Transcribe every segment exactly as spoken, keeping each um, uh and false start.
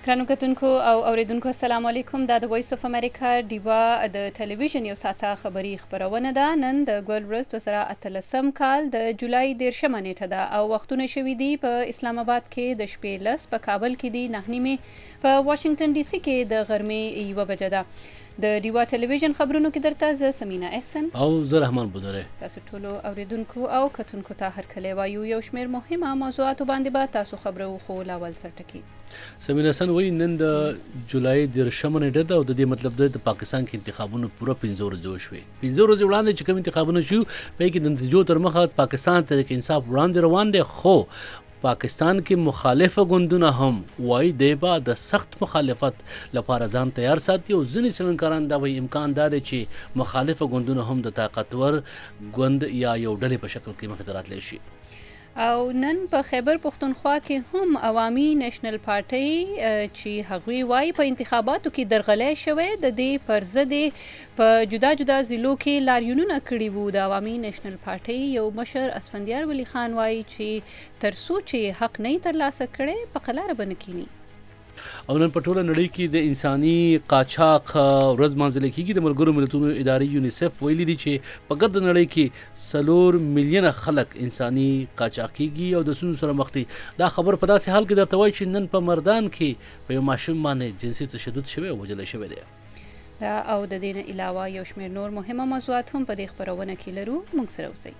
ګرانو کتونکو او اوریدونکو السلام علیکم. دا د وایس اف امریکا ډیوا د ټلویزیون یو ساعته خبري خبرونه ده. نن د ګل ورځ دوه زره اتلسم کال د جولای دیرشمه نیټه ده او وختونه شوي دي په اسلام آباد کې د شپې لس، په کابل کې دي نهه نیمې، په واشنگټن ډي سي کې د غرمې یوه بجه ده. د ډیوا ټلویزیون خبرونو کې درته زه سمینا احسن او زه رحمان بودره. تاسو ټولو اوریدونکو او کتونکو ته هرکلی وایو. یو شمېر مهمه موضوعاتو باندې به تاسو خبرو خو لاول سر ټکي. سمینا احسن وایي نن د جولای دیرشمه نیټه ده او د دې مطلب ده د پاکستان کې انتخابونه پوره پنځه ورځې وشوې. پنځه ورځې وړاندې چې کوم انتخابونه شو په کې د نتیجو تر مخه پاکستان ته د انصاف وړاندې روان دی، خو پاکستان کې مخالفه ګوندونه هم وایي دی به د سخت مخالفت لپاره ځان تیار ساتي او ځینې څېړنکاران دا وایي امکان دا دی چې مخالفه ګوندونه هم د طاقتور ګوند یا یو ډلې په شکل کې مخې ته راتلی شي. او نن په خیبر پښتونخوا کې هم عوامي نیشنل پارټۍ چې هغوی وایي په انتخاباتو کې درغلی شوی د دې پر ضد په جدا جدا ضلعو کې لاریونونه کړي وو. د عوامي نیشنل پارټۍ یو مشر اسفندیار ولی خان وایي چې تر څو چې حق نه ترلاسه کړي په قلاره به نه کینی. او نن په ټوله نړۍ کې د انساني قاچاق ورځ مانځل کېږي. د ملګرو ملتونو ادارې یونیسف ویلي دي چې په ګرد نړۍ کې څلور میلیونه خلک انساني قاچاق کېږي او د ستونزو سره مخ دي. دا خبر په داسې حال کې درته وایي چې نن په مردان کې په یو ماشوم باندې جنسي تشدد شوی او وژلی شوی دی. دا او د دې نه علاوه یو شمېر نور مهمه موضوعات هم په دې خپرونه کې لرو. موږ سره اوسئ.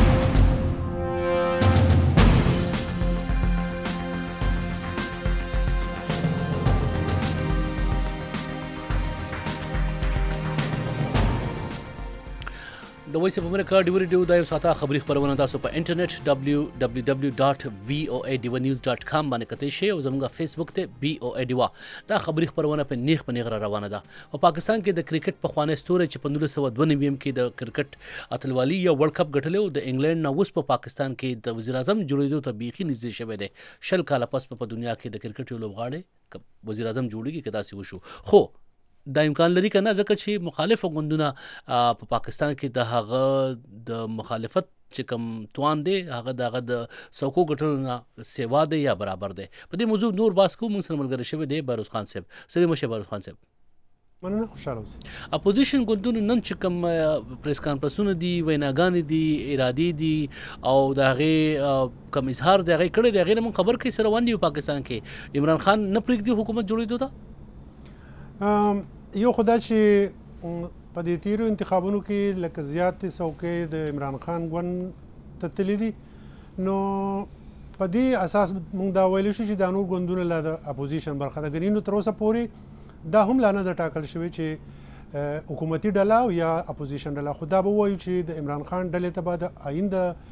د وایس اف امریکا ډیو ریډیو دا یو ساعته خبري خبرونه تاسو په انټرنیټ دبلیو دبلیو دبلیو ډاټ وی او ای ډیوا نیوز ډاټ کام باندې کتئ شئ او زموږ فیسبوک ته بی او ای ډیوا. دا خبري خبرونه په نیغ په نیغ را روانه ده. په پاکستان کې د کرکټ پخوانی ستوری چې په نولس سوه دوه نوي کې د کرکټ اتلوالي یا ورلد کپ ګټلی و د انګلینډ نه اوس په پاکستان کې د وزیر اعظم جوړېدو ته بیخي نږدې شوی دی. شل کاله پس په دنیا کې د کرکټ یو لوبغاړی وزیر اعظم جوړېږي که داسې وشو. خو دا امکان لري که نه، ځکه چې مخالفو ګوندونه په پاکستان کې د هغه د مخالفت چې کوم توان دی هغه د هغه د څوکو ګټلو نه سیوا دی یا برابر دی. په دې موضوع نور بحث کوو. موږ سره ملګری شوی دی بهروز خان صاحب. سلام شه بهروز خان صاحب. مننه، خوشحاله اوسئ. اپوزیشن ګوندونو نن چې کوم پریس کانفرنسونه دي، ویناګانې دي، ارادې دي او د هغې کوم اظهار د هغې کړی دی هغې نه موږ خبر کوي سره روان دي. پاکستان کې عمران خان نه پرېږدي حکومت جوړېدو ته. یو خدا چې په دې تیرو انتخابونو کې لکه زیاتې څوکۍ د عمران خان ګوند ته تللي دي، نو په دې اساس موږ دا ویلی شو چې دا نور ګوندونه لا د اپوزیشن برخه ده. ګنې نو تر اوسه پورې دا هم لا نه ده ټاکل شوی چې حکومتي ډله او یا اپوزیشن ډله. خو دا به ووایو چې د عمران خان ډلې ته به د آیین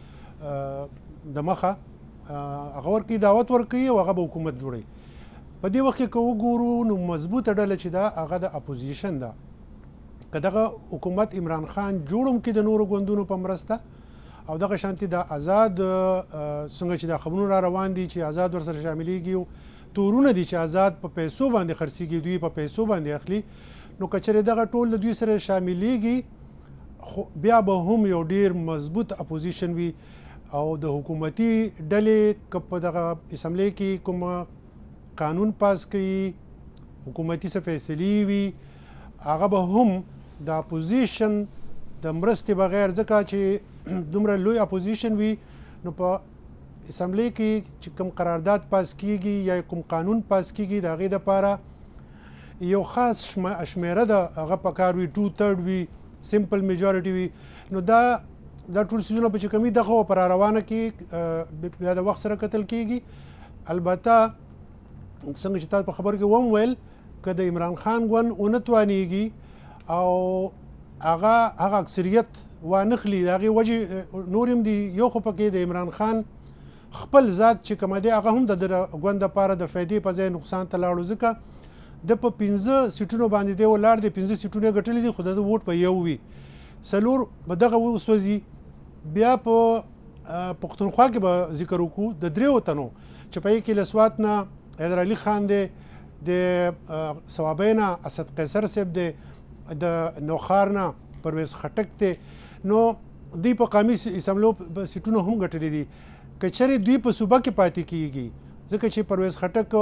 د مخه هغه ورکوي، دعوت ورکوي او هغه به حکومت جوړوي. په دې وخت کې که وګورو نو مضبوطه ډله چې ده هغه د اپوزیشن ده. که دغه حکومت عمران خان جوړ هم کړي د نورو ګوندونو په مرسته او دغه شانتې د آزاد څنګه چې دا خبرونه را روان دي چې آزاد ورسره شاملېږي او تورونه دي چې آزاد په پیسو باندې خرڅېږي، دوی په پیسو باندې اخلي، نو که چېرې دغه ټول د دوی سره شاملېږي خو بیا به هم یو ډېر مضبوط اپوزیشن وي او د حکومتي ډلې که په دغه اسمبلی کې کومه قانون پاس کوي، حکومتي څه فیصلې وي، هغه به هم د اپوزیشن د مرستې بغیر، ځکه چې دومره لوی اپوزیشن وي نو په اسمبلی کې چې کوم قرارداد پاس کیږي یا کوم قانون پاس کیږي د هغې دپاره یو خاص شمیره ده هغه پکار وي، ټو تھرډ وي، سمپل میجورټي وي. نو دا دا ټول څیزونه په چې کمي دغه په را روانه کې بیا د وخت سره کتل کیږي. البته څنګه چې تاسو په خبرو کې وم ویل که د عمران خان ګوند ونه توانېږي او هغه هغه اکثریت وانخلي، د هغې وجې نور هم دي. یو خو پکې د عمران خان خپل ذات چې کومه دی هغه هم د ګوند دپاره د فایدې په ځای نقصان ته لاړو، ځکه د په پنځه سیټونو باندې دی ولاړ دی، پنځه سیټونه یې ګټلي دي خو د ووټ په یو وي، څلور به دغه وسوځي. بیا په پښتونخوا کې به ذکر وکړو د دریو تنو چې په یې کې له سوات نه حیدر علي خان دی، د صوابۍ نه اسد قیصر صاحب دی، د نوخار نه پرویز خټک دی. نو دوی په قومي اسمبلیو سیټونه هم ګټلي دي. که چېرې دوی په صوبه کې پاتې کیږي، ځکه چې پرویز خټک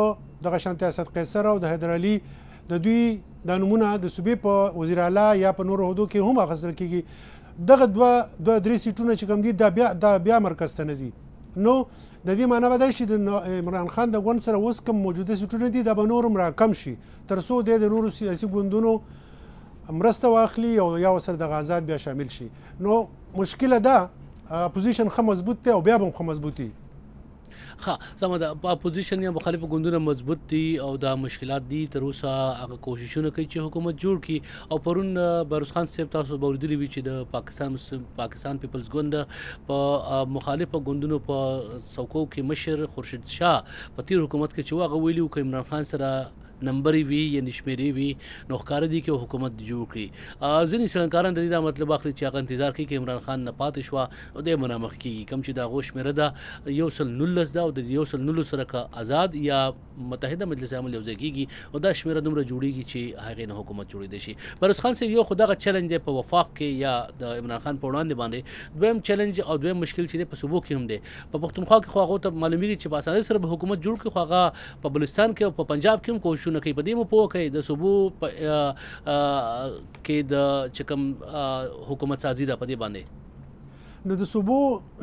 دغه شانتي اسد قیصر او د حیدر علي د دوی دا نمونه د صوبې په وزیر اعلی یا په نورو عهدو کې هم اخیستل کېږي. دغه دوه دوه درې سیټونه چې کوم دي دا بیا دا بیا مرکز ته نه ځي. نو د دې معنی به دا شي د عمران خان د ګوند سره اوس کوم موجوده سیټونه دي دا به نور هم راکم شي تر څو د نورو سیاسي ګوندونو مرسته واخلي او یا ورسره دغه آزاد بیا شامل شي. نو مشکله ده اپوزیشن ښه مضبوط دی او بیا به هم ښه مضبوط دي. ښه سمه ده اپوزیشن یا مخالفو ګوندونه مضبوط دي او دا مشکلات دي تر اوسه هغه کوششونه کوي چې حکومت جوړ کړي. او پرون بهروز خان صاحب تاسو به اورېدلي وي چې د پاکستان پاکستان پیپلز ګوند په مخالفو ګوندونو په څوکو کې مشر خورشید شاه په تیر حکومت کې چې هغه ویلي و که عمران خان سره نمبرې وي یا نشمېرې وي نو ښکاره دي چې حکومت جوړ کړي. ځینې څېړنکاران د دې دا مطلب اخلي چې هغه انتظار کوي چې عمران خان نه پاتې شوه نو دی منامخ کېږي کوم چې د هغو شمېره ده یو سل نولس ده او د یو سل نولس سره که آزاد یا متحده مجلس عمل یوځای کېږي او دا شمېره دومره جوړېږي چې هغې نه حکومت جوړېدی شي. بهروز خان صاحب یو خو دغه چلنج دی په وفاق کې یا د عمران خان په وړاندې باندې. دویم چلنج او دویم مشکل چې دی په صوبو کې هم دی. په پښتونخوا کې خو هغو ته معلومېږي چې په اسانۍ سره به حکومت جوړ کړي خو هغه په بلوچستان کې او په پنجاب کې هم کوششونه کوي. په دې مو پوه کوي د صوبو کې د چې کوم حکومت سازي ده په دې باندې. نو د صوبو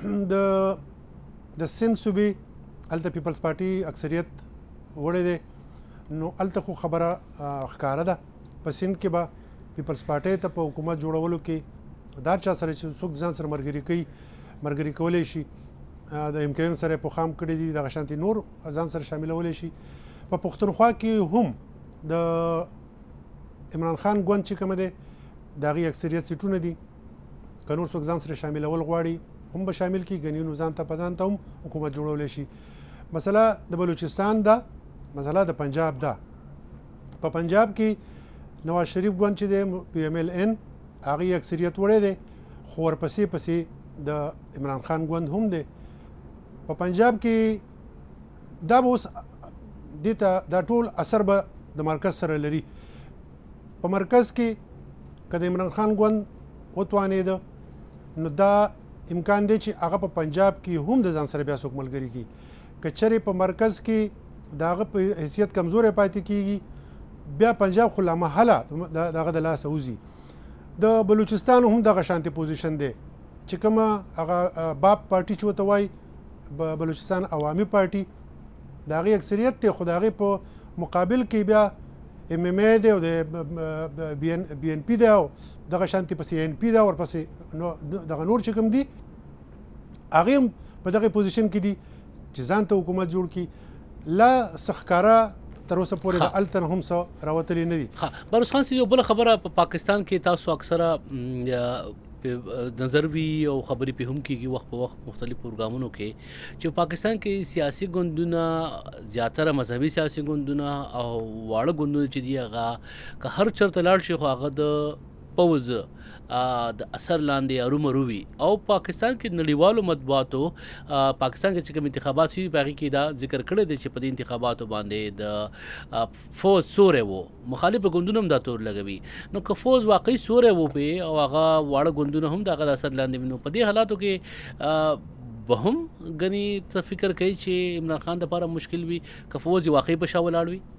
د د سند صوبې هلته پیپلز پارټي اکثریت وړی دی نو هلته خو خبره ښکاره ده. په سند کې به پیپلز پارټۍ ته په حکومت جوړولو کې دا چا سره چې څوک ځان سره ملګري کوي ملګري کولی شي د ایم کیو ایم سره یې پوښام کړي دي دغه شانتې نور ځان سره شاملولی شي. په پښتونخوا کې هم د عمران خان ګوند چې کومه دی د هغې اکثریت سیټونه دي که نور څوک ځان سره شاملول غواړي هم به شامل کړي ګنې نو ځان ته په ځان ته هم حکومت جوړولی شي. مسله د بلوچستان ده مسله د پنجاب ده. په پنجاب کې نواز شریف ګوند چې دی پی ایم ایل ان هغې اکثریت وړی دی خو ورپسې پسې د عمران خان ګوند هم دی. په پنجاب کې دا به اوس دې ته دا ټول اثر به د مرکز سره لري. په مرکز کې که د عمران خان ګوند وتوانېده نو دا امکان دی چې هغه په پنجاب کې هم د ځان سره بیا څوک ملګري کړي. که چېرې په مرکز کې د هغه په حیثیت کمزوری پاتې کېږي بیا پنجاب خو لامحاله د هغه د لاسه وځي. د بلوچستان هم دغه شانتې پوزیشن دی چې کومه هغه باب پارټي چې ورته وایي بلوچستان عوامي پارټي د هغې اکثریت دی خو د هغې په مقابل کې بیا ایم ایم ای دی او د بی ان پی دی او دغه شانتې پسې این پی دی ورپسې دغه نور چې کوم دي هغې هم په دغې پوزیشن کې دي چې ځان ته حکومت جوړ کړي. لا څه ښکاره تر اوسه پورې د هلته نه هم څه راوتلي نه دي. بهروز خان صاحب یو بله خبره په پاکستان کې تاسو اکثره نظر وي او خبرې پې هم کېږي وخت په وخت مختلف پروګرامونو کې چې پاکستان کې سیاسي ګوندونه زیاتره مذهبي سیاسي ګوندونه او واړه ګوندونه چې دي هغه که هر چېرته لاړ شي خو هغه د پوځ د اثر لاندې ارومرو وي. او پاکستان کې نړیوالو مطبوعاتو پاکستان کې چې کوم انتخابات شوي په هغې کې دا ذکر کړی دی چې په دې انتخاباتو باندې د فوز سوری و مخالفو ګوندونه هم دا تور لګوي. نو که فوز واقعي سوری و پې او هغه واړه ګوندونه هم د هغه د اثر لاندې وي نو په دې حالاتو کې به هم ګنې ته فکر کوي چې عمران خان دپاره مشکل وي که فوز یې واقعي په شا ولاړ وي.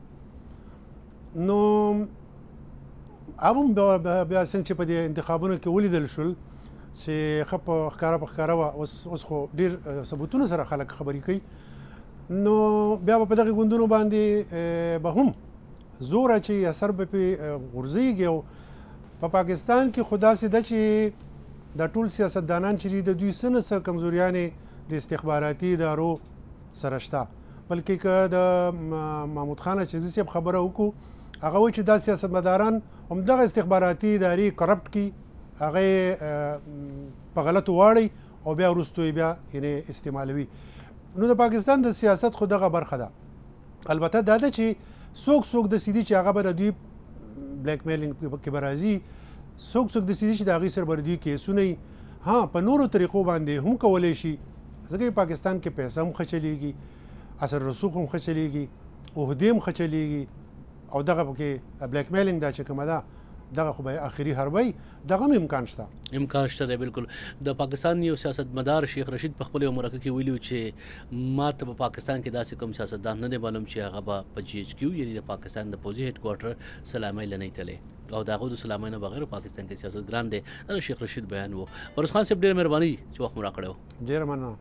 نو هم بیا څنګه چې په دې انتخابونو کې ولیدل شول چې ښه په ښکاره په ښکاره وه اوس اوس خو ډېر ثبوتونو سره خلک خبرې کوي نو بیا به په دغې ګوندونو باندې به هم زوره چې اثر به پرې غورځېږي. او په پاکستان کې خو داسې ده چې دا ټول سیاستدانان چې دي د دوی څه نه څه کمزوریانې د استخباراتي ادارو سره شته. بلکې که د محمود خان اچکزي صاحب خبره وکړو هغه وایي چې دا سیاستمداران همدغه استخباراتي ادارې کرپټ کړي هغه په غلطو واړوي او بیا وروستو یې بیا یعنې استعمالوي. نو د پاکستان د سیاست خو دغه برخه ده. البته دا ده چې څوک څوک داسې دي چې هغه به د دوی بلیک میلینګ کې به راځي څوک څوک داسې دي چې د هغې سره به د دوی کیسونه وي. ها په نورو طریقو باندې هم کولی شي ځکه پاکستان کې پیسه هم ښه چلیږي اثر رسوخ هم ښه چلیږي عهدې هم ښه چلیږي او دغه پکې بلیک میلینګ دا چې کومه ده دغه خو به اخري حربي دغه هم امکان شته امکان شته بالکل. د پاکستان یو سیاستمدار شیخ رشید په خپل مرکه کې ویلو چې ما ته په پاکستان کې داسې کوم سیاستدان نه دی معلوم چې هغه به په جی ایچ کیو یعنی د پاکستان د پوځي هډ کوارټر سلامي لنی تله او داغه د سلامي نه بغیر پاکستان کې سیاست ګران دی. دا شیخ رشید بیان وو. پروس خان صاحب ډېر مهرباني چې وخت مو راکړو. ډېر مننه.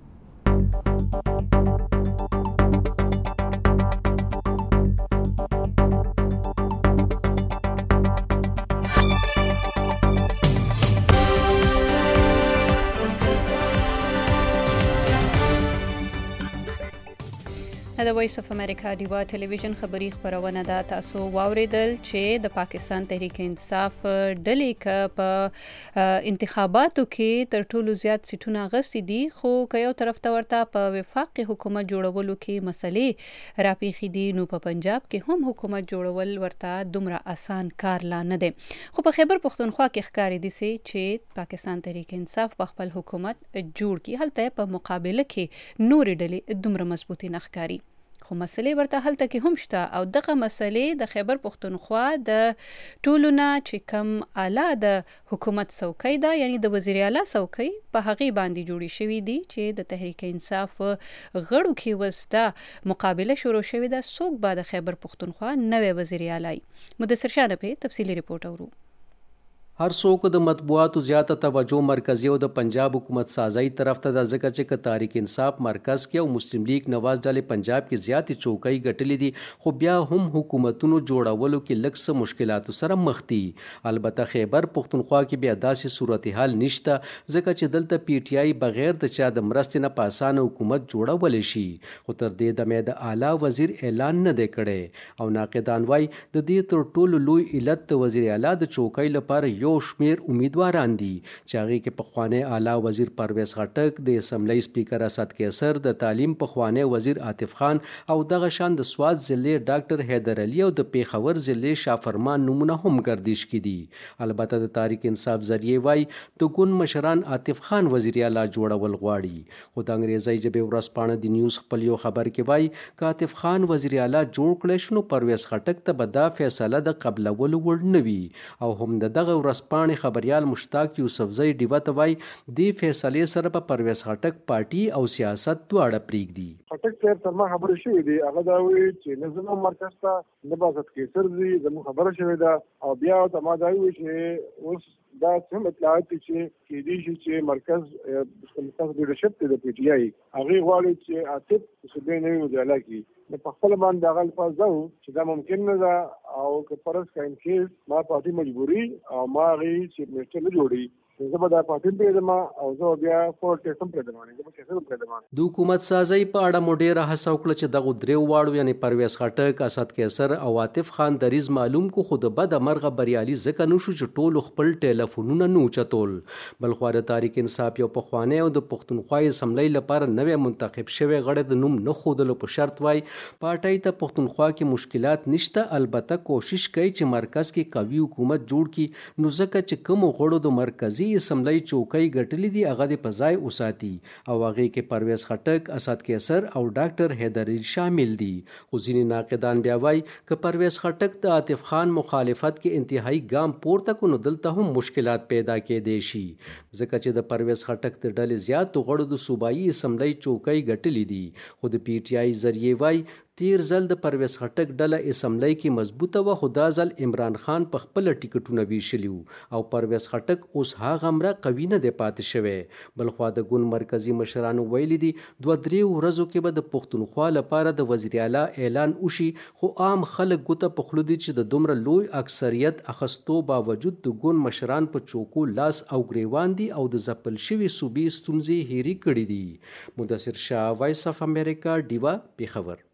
د وایس اف امریکا ډیوا ټلویزیون خبری خبرونه دا تاسو واوریدل چې د پاکستان تحریک انصاف ډلې ک په انتخاباتو کې تر ټولو زیات سیټونه غستې دي خو که یو طرف ته ورته په وفاقي حکومت جوړولو کې مسلې راپیښې دي نو په پنجاب کې هم حکومت جوړول ورته دومره اسان کار لا نه دی. خو په خیبر پښتونخوا کې ښکاري دي چې پاکستان تحریک انصاف په خپل حکومت جوړ کی هلته په مقابله کې نورې ډلې دومره مضبوطی نه ښکاري خو مسلې ورته هلته کې هم شته او دغه مسلې د خیبر پښتونخوا د ټولو نه چې کم اعلی د حکومت څوکۍ ده یعنی د وزیر اعلی څوکۍ په هغې باندې جوړې شوي دي چې د تحریک انصاف غړو کې وسته مقابله شروع شوې ده. څوک به د خیبر پښتونخوا نوی وزیر اعلی؟ مدثر شاه په تفصیلي رپورټ اورو. هر څوک د مطبوعاتو زیاته توجه مرکزی او د پنجاب حکومت سازی طرف ته د ځکه چې تحریک انصاف مرکز کې او مسلم لیگ نواز ډلې پنجاب کې زیاتې چوکۍ ګټلې دي خو بیا هم حکومتونو جوړولو کې لږ څه مشکلاتو سره مخ دي. البته خیبر پښتونخوا کې بیا داسې صورتحال نشته ځکه چې دلته پی ټی آی بغیر د چا د مرستې نه په اسانه حکومت جوړولی شي خو تر دې دمه د اعلی وزیر اعلان نه دی کړی او ناقدان وایي د دې تر ټولو لوی علت د وزیر اعلی د چوکۍ لپاره یو شمیر امیدواران دي چې هغه کې پخوانی اعلی وزیر پرویز خټک د اسمبلی سپیکر اسد کیسر د تعلیم پخوانی وزیر عاطف خان او دغه شان د سواد ضلع ډاکټر حیدر علي او د پیښور ضلع شافرمان نمونه هم گردش کې دي. البته د تحریک انصاف ذریعہ وای د ګوند مشران عاطف خان وزیر اعلی جوړول غواړي خو د انګریزي ژبې ورځپاڼه د نیوز خپل یو خبر کې وای ک عاطف خان وزیر اعلی جوړ کړي شنو پرویز خټک ته به دا فیصله د قبلولو وړ نه وي او هم د دغه ورځپاڼې خبريال مشتاق یوسفزئی ډیوه ته وای د فیصلې سره په پرویز خټک پارټي او سیاست دواړه پریږدي. خټک صاحب تر ما خبره شوې دي هغه دا وی چې نظام مرکز ته نه باسط کې سر دي زموږ خبره شوې ده او بیا ته ما دا وی چې اوس دا څنګه اطلاعات چې کې دي چې مرکز مرکز د لیدرشپ د پی ټی آی هغه غواړي چې عاطف صوبې نه وي ځلا کی نه په خپل باندې هغه الفاظ ده چې دا ممکن نه ده او که پرس کاین کیس ما پارټي مجبوری او ما غي چې میشته نه جوړي زه به دا پاتې پیدم او زه بیا فور ټیسم پیدم نه زه به کیسه پیدم. د حکومت سازی په اړه مو ډیره هڅه وکړه چې دغه درې واړو یعنی پرویز خټک اسد کیسر او عاطف خان دریز معلوم کو خود بد مرغه بریالي ځکه نو شو چې ټولو خپل ټلیفونونه نو چتول بل خو د تحریک انصاف یو پخوانی او د پښتونخوا اسمبلی لپاره نوې منتخب شوی غړی د نوم نه خودلو په شرط وای پارټي ته پښتونخوا کې مشکلات نشته البته کوشش کوي چې مرکز کې قوي حکومت جوړ کړي نو ځکه چې کوم غړو د مرکزی اسمبلی چوکۍ ګټلې دي هغه د پځای اوساتي او هغه کې پرویز خټک اسد کیسر او ډاکټر حیدر علي شامل دي. خو ځینې ناقدان بیا وایي که پرویز خټک د عاطف خان مخالفت کې انتهایی ګام پورته کو نو دلته هم مشکلات پیدا کېدای شي ځکه چې د پرویز خټک د ډلې زیات غړو د صوبایي اسمبلی چوکۍ ګټلې دي خو د پی ټی آی ذریعہ وایي تیر ځل د پرویز خټک ډله اسمبلی کې مضبوطه و خو دا ځل عمران خان په خپل ټیکټونه ویشلیو او پرویز خټک اوس هغه مره قوي نه دی پاتې شوی بل خو د ګوند مرکزی مشرانو ویلي دي دوه درې ورځو کې به د پښتونخوا لپاره د وزیر اعلی اعلان وشي خو عام خلک ګوته په خوله دي چې د دومره لوی اکثریت اخستو باوجود د ګوند مشران په چوکو لاس او ګریوان دي او د ځپل شوي صوبې ستونزې هېرې کړي دي. مدثر شاه وایس اف امریکا ډیوا پیښور.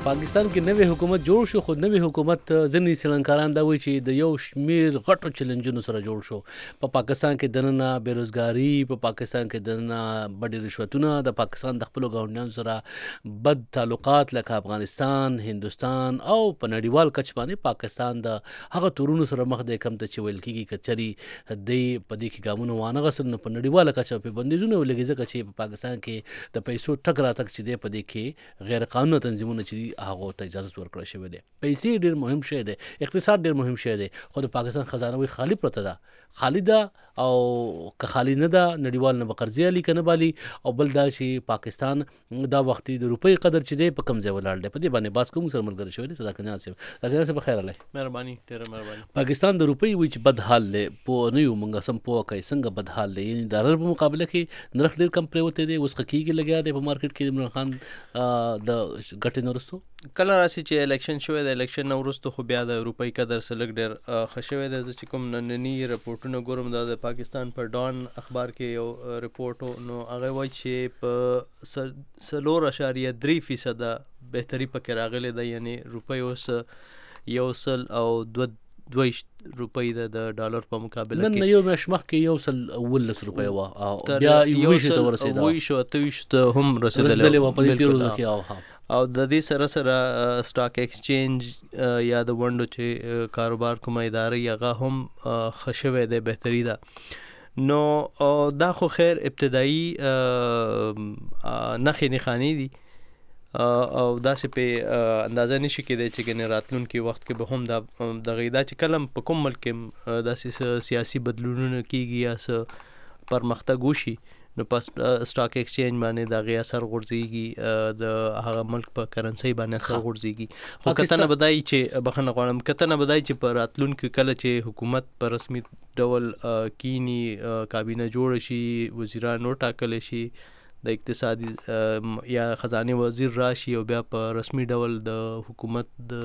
پاکستان کې نوې حکومت جوړ شو، خو نوې حکومت ځینې څېړنکاران دا وایي چې د یو شمېر غټو چیلنجونو سره جوړ شو. په پا پاکستان کې دننه بېروزګاري، په پا پاکستان کې دننه بډې رشوتونه، د پاکستان د خپلو ګاونډیانو سره بد تعلقات لکه افغانستان، هندوستان او په نړیوال کچ باندې پاکستان د هغه تورونو سره مخ دی کم ته چې ویل کېږي که چرې دی په دې کې ګامونه وانه غسل نو په نړیواله کچه په بندیزونه ولګي، ځکه چې په پاکستان کې د پیسو ټک راتګ چې دی په دې کې غیر قانوني تنظیمونه چې دي هغه ته اجازه ورکړل شوې ده. پیسې ډېر مهم شی دی، اقتصاد ډېر مهم شی دی، خو د پاکستان خزانه وي خالی پرته ده، خالی ده او که خالی نه ده نړیوال نه به قرضې علي که نه بالي. او بل دا چې پاکستان دا وختي د روپۍ قدر چې دی په کوم ځای ولاړ دی. په دې باندې باز کوم سره ملګری شوی دی صداقت جان صاحب. صداقت جان صاحب بخیر علی. مهرباني، ډېره مهرباني. پاکستان د روپۍ وایي چې بد حال دی، پوه نه یو موږ سم پوه کوي څنګه بد حال دی. یعنې د ډالر په مقابله کې نرخ ډېر کم پرېوتی دی، اوس ښه کېږي لګیا دی په مارکیټ کې د عمران خان د ګټې نه وروستو. کله راسي چې الیکشن شوی دی، الیکشن نه وروسته خو بیا د روپۍ قدر څه لږ ډېر ښه شوی دی. زه چې کوم ننني رپورټونه ګورم دا د پاکستان په ډان اخبار کې یو رپورټ و، نو هغه وایي چې په څلور اشاریه درې فیصده بهتري پکې راغلی ده، یعنې روپۍ اوس یو سل او دوه دویشت روپۍ ده د ډالر په مقابله کې. نن یو میاشت مخکې یو سل اوولس روپۍ وه او بیا اوویشتو ته ورسېده، اوویشتو اته ویشتو ته هم رسېدلې وه په دې تېرو ورځو کې. او د دې سره سره سټاک ایکسچینج یا د ونډو چې کاروبار کومه اداره هغه هم ښه شوی دی، بهتري ده. نو دا خو خیر ابتدایي نښې نښانې دي او داسې پې اندازه نشي کېدی چې ګنې راتلونکي وخت کې به هم دا دغې دا چې کله په کوم ملک کې داسې سیاسي بدلونونه کېږي یا څه پرمختګ وشي نو په سټاک ایکسچینج باندې د هغې اثر غورځېږي، د هغه ملک په کرنسۍ باندې اثر غورځېږي. خو کتنه به دا وي چې بخښنه غواړم کتنه به دا وي چې په راتلونکي کله چې حکومت په رسمي ډول کینی، کابینه جوړه شي، وزیران وټاکلی شي، د اقتصادي یا خزانه وزیر راشي او بیا په رسمي ډول د حکومت د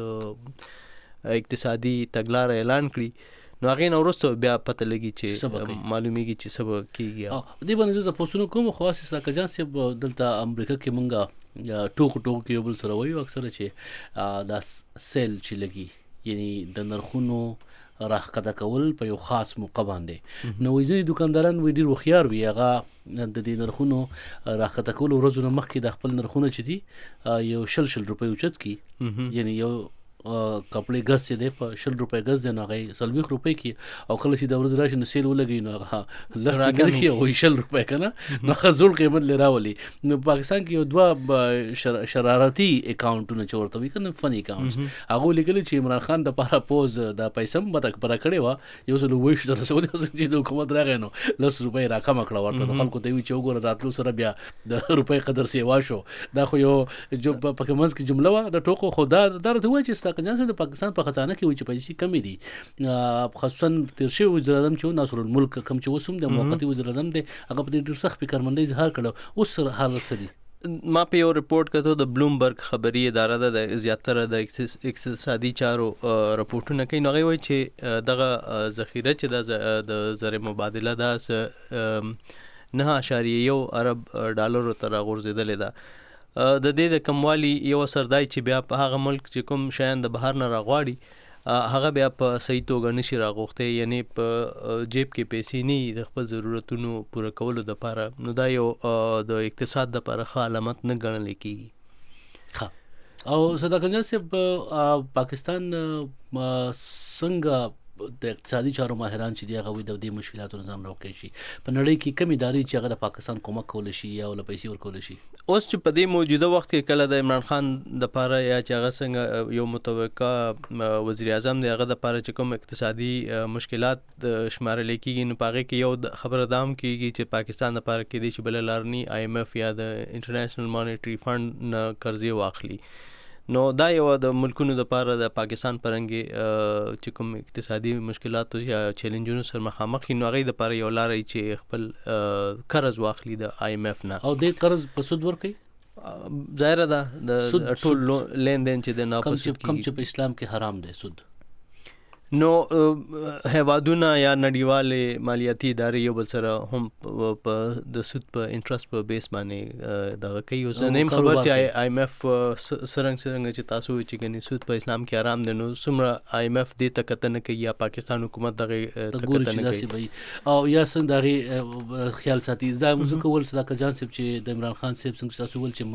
اقتصادي تګلاره اعلان کړي، نو هغې نه وروسته بیا پته لګي چې معلومیږي چې څه به کېږي. دې باندې زه تپوسونه کوم، خو هسې صداقت جان صاحب دلته امریکا کې مونږ ټوکو ټوکو کې یو بل سره وایو اکثره چې دا سیل چې لګي، یعنی د نرخونو راښکته کول په یو خاص موقع باندې. نو وایي ځینې دوکانداران وایي ډېر هوښیار وي، هغه د دې نرخونو راښکته کولو ورځو نه مخکې د خپل نرخونه چې دي یو شل شل روپۍ اوچت کړي، یعنی یو کپړې ګز چې دی په شل روپۍ ګز دی نو هغه څلوېښت روپۍ کړي، او کله چې د ورځې راشي نو سیل ولګوي نو هغه لس ټینګه کړي او شل روپۍ که نه نو هغه زوړ قیمت لري راولي. نو په پاکستان کې یو دوه شرارتي اکاونټونه چې ورته وایي که نه فني اکاونټس، هغو لیکلي چې عمران خان دپاره پوز دا پیسه هم بره کړې وه، یو سل اوویشتو ته رسولې وه چې د حکومت راغی نو لس روپۍ راکمه کړه ورته، نو خلکو ته یې وایي چې وګوره راتلو سره بیا د روپۍ قدر سیوا شو. دا خو یو پکې منځ کې جمله وه د ټوکو، خو دا دا راته ووایي چې صداقت جان صاحب د پاکستان په خزانه کې وایي چې پیسې کمې دي، خصوصا تېر شوي وزیر اعظم چې و ناصر الملک کوم چې اوس هم د موقتي وزیر اعظم دی هغه په دې ډېر سخت فکرمندۍ اظهار کړی. اوس حالت څه دي؟ ما په یو رپورټ کتو د بلومبرګ خبري اداره ده، د زیاتره د اقتصادي چارو رپورټونه کوي، نو هغې وایي چې دغه ذخیره چې د زر مبادله ده نه اشاریه یو ارب ډالرو ته راغورځېدلې ده. د دې د کموالي یو اثر دی چې بیا په هغه ملک چې کوم شیان د بهر نه راغواړي هغه بیا په صحیح توګه نشي راغوښتی، یعنی په جیب کې پیسې نه وي د خپل ضرورتونو پوره کولو دپاره، نو دا یو د اقتصاد دپاره ښه علامت نه ګڼلی کېږي. ښه، او صداقت جان صاحب پاکستان څنګه د اقتصادي چارو ماهران چې دي هغه وایي د دې مشکلاتو نه ځان راوقی شي؟ په نړۍ کې کوم ادارې چې هغه د پاکستان کومک کولی شي یا له پیسې ورکولی شي؟ اوس چې په دې موجوده وخت کې کله د عمران خان دپاره یا چې هغه څنګه یو متوقع وزیر اعظم دی هغه دپاره چې کوم اقتصادي مشکلات شمارلی کېږي، نو په هغې کې یو خبره دا هم کېږي چې پاکستان دپاره کېدی شي بله لار نه آی ایم ایف یا د انټرنیشنل مانیټري فنډ نه قرضې واخلي. نو دا یو د ملکونو دپاره د پاکستان پرنګې چې کوم اقتصادي مشکلاتو یا چیلنجونو سره مخامخ وي نو هغې دپاره یو لاره چې خپل قرض واخلي د آی ایم ایف نه. او دې قرض په سود ورکوي؟ ظاهره ده د ټول لین دین چې دی نه په سود کېږي، کوم چې په اسلام کې حرام دی سود. نو هیوادونه یا نړیوالې مالیاتي ادارې یو بل سره هم په د سود په انټرست په بیس باندې دغه کوي. اوس نیم خبر چې آی ایم ایف سرنګ سرنګ چې تاسو چې ګنې سود په اسلام کې حرام دی، نو څومره آی ایم ایف دې ته کتنه کوي یا پاکستان حکومت دغه ته کتنه کوي او یا څنګه دغه خیال ساتي. دا موږ کول صداقت جان صاحب چې د عمران خان صاحب څنګه تاسو ول چې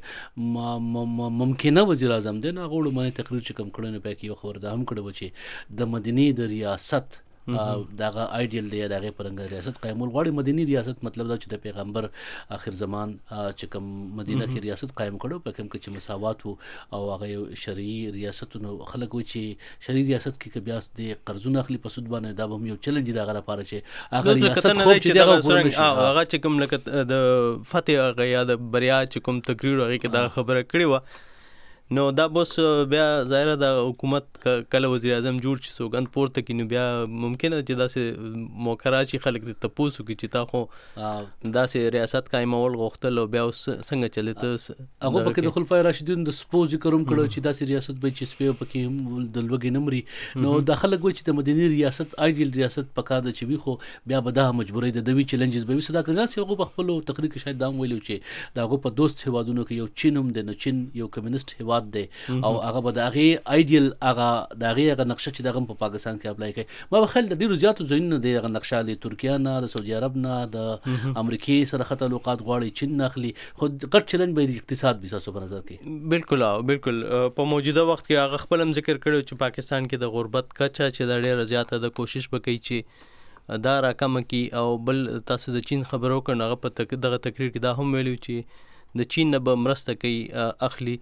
متفق ممکنه وزیر اعظم دی، نه غوړو باندې تقریر چې کوم کړنه پکې یو خبر ده هم کړو چې د مدني د ریاست دغه آیډیل دی، دغه پرنګ ریاست قائمول غواړي. مدني ریاست مطلب دا چې د پیغمبر اخر زمان چې کوم مدینه کې ریاست قائم کړو په کوم کې چې مساوات او هغه شرعي ریاستونو خلک و چې شرعي ریاست کې بیا د قرضونه اخلي په سود باندې، دا به یو چیلنج دی هغه لپاره چې هغه ریاست خو چې دغه هغه چې کوم لکه د فتح هغه یا د بریا چې کوم تقریر هغه کې دا خبره کړې و، نو دا بس بیا ظاهره د حکومت کله وزیر اعظم جوړ چې سوګند پورته کینو بیا ممکنه چې داسې موقع راشي خلک د تپوسو کې چې تا خو داسې ریاست قائمول غوښتل او بیا څنګه چلته هغه پکې د خلفای راشدین د سپوز کوم کړو چې داسې ریاست به چې سپیو پکې د لوګي نمرې، نو د خلک وای چې د مدني ریاست آیډیل ریاست پکا د چې وی خو بیا به دا مجبورې د دوی چیلنجز به وي. صدا کړه چې هغه په خپل تقریر کې شاید دا ویلو چې دا هغه په دوست هوادونو کې یو چینوم د نه چین یو کمیونست هواد دی او هغه به د هغه آیډیل هغه د هغه هغه نقشه چې دغه په پاکستان کې اپلای کوي. ما به خل د ډیرو زیاتو ځایونو د هغه نقشه له ترکیه نه، د سعودي عرب نه، د امریکای سره خط تعلقات غواړي، چین نخلي خو ګټ چیلنج به د اقتصاد به تاسو په نظر کې. بالکل بالکل په موجوده وخت کې هغه خپل هم ذکر کړو چې پاکستان کې د غربت کچا چې د ډیره زیاته د کوشش وکړي چې دا راکم کی، او بل تاسو د چین خبرو کړه هغه په دغه تقریر کې دا هم ویلو چې د چین نه به مرسته کوي اخلي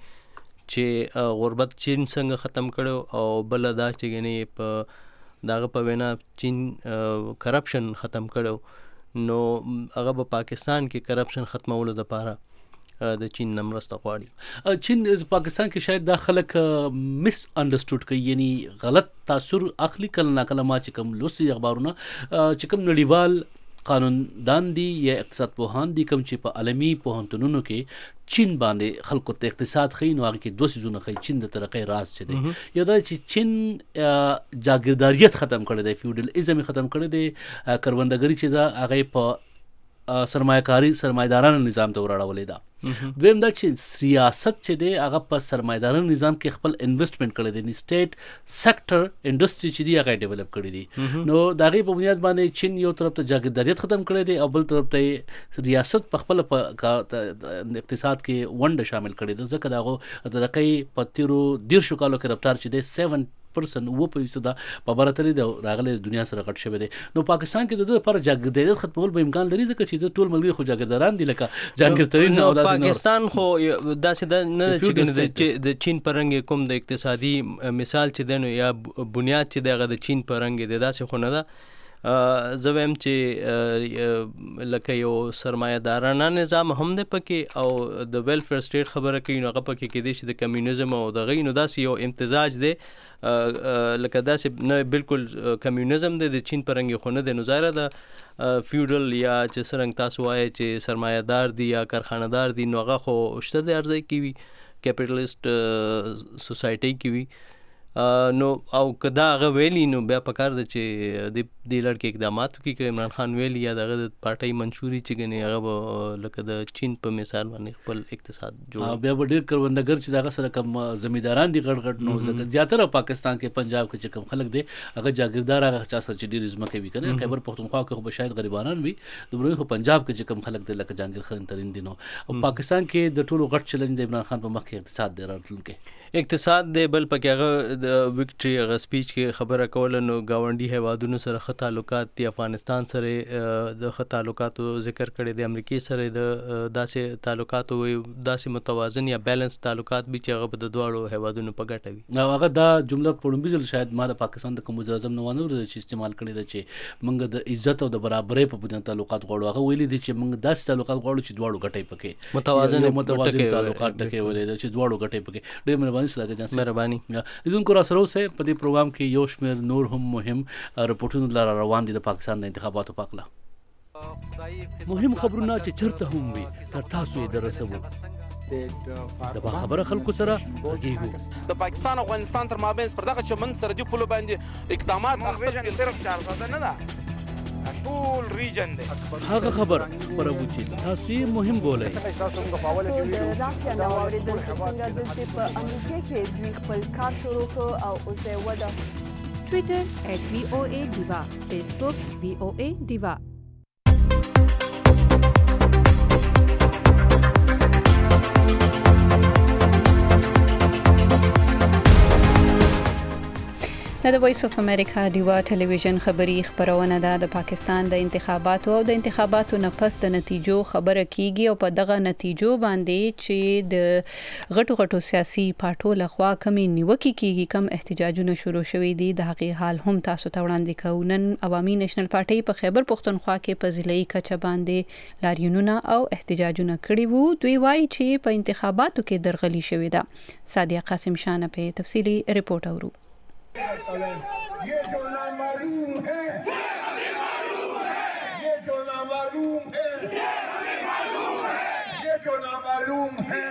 چې غربت چین څنګه ختم کړو، او بل دا چې غني په دغه په وینا چین کرپشن ختم کړو، نو هغه په پاکستان کې کرپشن ختمولو لپاره د چین نمرسته غواړي. چین پاکستان کې شاید دا خلک مس انډرسټوډ کوي، یعنی غلط تاثر اخلي کله نا کله ما چې کوم لوستي اخبارونه چې کوم نړیوال قانوندان دي یا اقتصاد پوهان دي کوم چې په عالمي پوهنتونونو کې چین باندې خلکو ته اقتصاد خي، نو هغه کې دوه سيزونه خي. چین د ترقۍ راز څه دی؟ یو دا چې چین جاګیرداریت ختم کړی دی، فیوډالیزم ختم کړی دی، کروندګری چې دا هغه په سرمایه‌کاري سرمایدارانو نظام ته وراړولې ده. دویم دا چې سیاست چې دی هغه په سرمایدارانو نظام کې خپل انویسټمنټ کړی دی، سټیټ سېکټر انډستری چې دی هغه ډیولپ کړی دی. نو دا غي په بنیاد باندې چین یو طرف ته جاګیرداریت ختم کړی دی او بل طرف ته ریاست په خپل اقتصاد کې ونډه شامل کړی دی، ځکه داغه د رقې په تیرو دیرشو کالو کې رفتار چې دی سیون پرسن و په وسدا په برتري د راغله دنیا سره غټ شوی دی. نو پاکستان کې د لپاره جاګیرداریت ختمول به امکان لري ځکه چې د ټول ملګری خو جاګیرداران دي لکه جهانگیرترین او داسې نور. پاکستان خو داسې د نه چې د چین پرنګ کوم د اقتصادي مثال چې دنو یا بنیاد چې دغه د چین پرنګ دی داسې خو نه ده. زه وایم چې لکه یو سرمایه‌دارانه نظام هم دی پکې او د ویلفیر سټیټ خبره کوي، نو هغه پکې کې دی چې د کمیونیزم او د غي نو داسې یو امتزاج دی لکه داسې نه بالکل کمیونیزم دی د چین پرنګ خو نه دی. نو ظاهره د فیوډل یا چې څنګه تاسو وایي چې سرمایه‌دار دی یا کارخانه‌دار دی، نو هغه خو شته د ارزای کوي کیپټالیست سوسایټي کوي، نو او کدا هغه ویلی نو بیا پکار د چې د دې لړکې اقدامات کوي چې عمران خان ویلی یا دغه د پارټي منشوري چې غني هغه لکه د چین په مثال باندې خپل اقتصاد جوړ بیا به ډیر کروندګر چې دغه سره کم زمینداران دي غړ غړ نو ځکه زیاتره پاکستان کې پنجاب کې چې کم خلک دي هغه جاګیردار هغه چا سره چې ډیر ځمکه وي کنه خیبر پختونخوا کې خو شاید غریبانان وي، دومره خو پنجاب کې چې کم خلک دي لکه جهانگیر خان ترین دي. نو پاکستان کې د ټولو غټ چیلنج د عمران خان په مخ کې اقتصاد دی راتلونکي اقتصاد دی، بل پکې هغه د وکټري هغه سپیچ کې خبره کوله نو گاونډي هیوادونو سره ښه تعلقات دي، افغانستان سره د ښه تعلقاتو ذکر کړی دی، امریکای سره د داسې تعلقاتو داسې متوازن یا بیلنس تعلقات به چې هغه د دواړو هیوادونو په ګټه وي. نو هغه دا جمله په لومبي ځل شاید ما د پاکستان د کوم وزیر اعظم نوانو چې استعمال کړی دی چې موږ د عزت او د برابرۍ په بنیاد تعلقات غواړو. هغه ویلي دي چې موږ داسې تعلقات غواړو چې دواړو ګټي پکې متوازن متوازن تعلقات ټکي ولې چې دواړو ګټي پکې. ډېر مهرباني سره جان مهرباني لیدونکو را سره اوسئ. په دې پروګرام کې یو شمېر نور هم مهم رپورټونه لاره روان دي د پاکستان د انتخاباتو په اړه. مهم خبرونه چې چرته هم وي تر تاسو یې درسوو. د باخبره خلکو سره غږیږو. د پاکستان او افغانستان تر مابین پر دغه چمن سرحدي پولو باندې اقدامات اخیستل صرف چار ساده نه ده، ټول ریجن دی. هغه خبر خبرو چې تاسو یې مهم بولئ. تاسو د راکیا نو اوریدل چې څنګه د په امریکا کې دوی خپل کار شروع کړ او اوس یې وده. ټویټر ایٹ وی او اے ډیوا، فیسبوک وی او اے ډیوا. د وایس اف امریکا ډیوا ټلویزیون خبری خبرونه ده. د پاکستان د انتخاباتو او د انتخاباتو نه پس د نتیجو خبره کیږي او په دغه نتیجو باندې چې د غټو غټو سیاسي پارټو لخوا کمی نیوکه کیږي، کم احتجاجونه شروع شوي دي. د حقیقت حال هم تاسو ته وړاندې کوو. نن عوامي نېشنل پارټي په خیبر پښتونخوا کې په ضلعي کچه باندې لاریونونه او احتجاجونه کړي وو. دوی وایي چې په انتخاباتو کې درغلي شوې ده. سادیه قاسم شانه په تفصیلی ریپورت اورو. ये जो नामालूम है, ये जो नामालूम है, ये जो नामालूम है,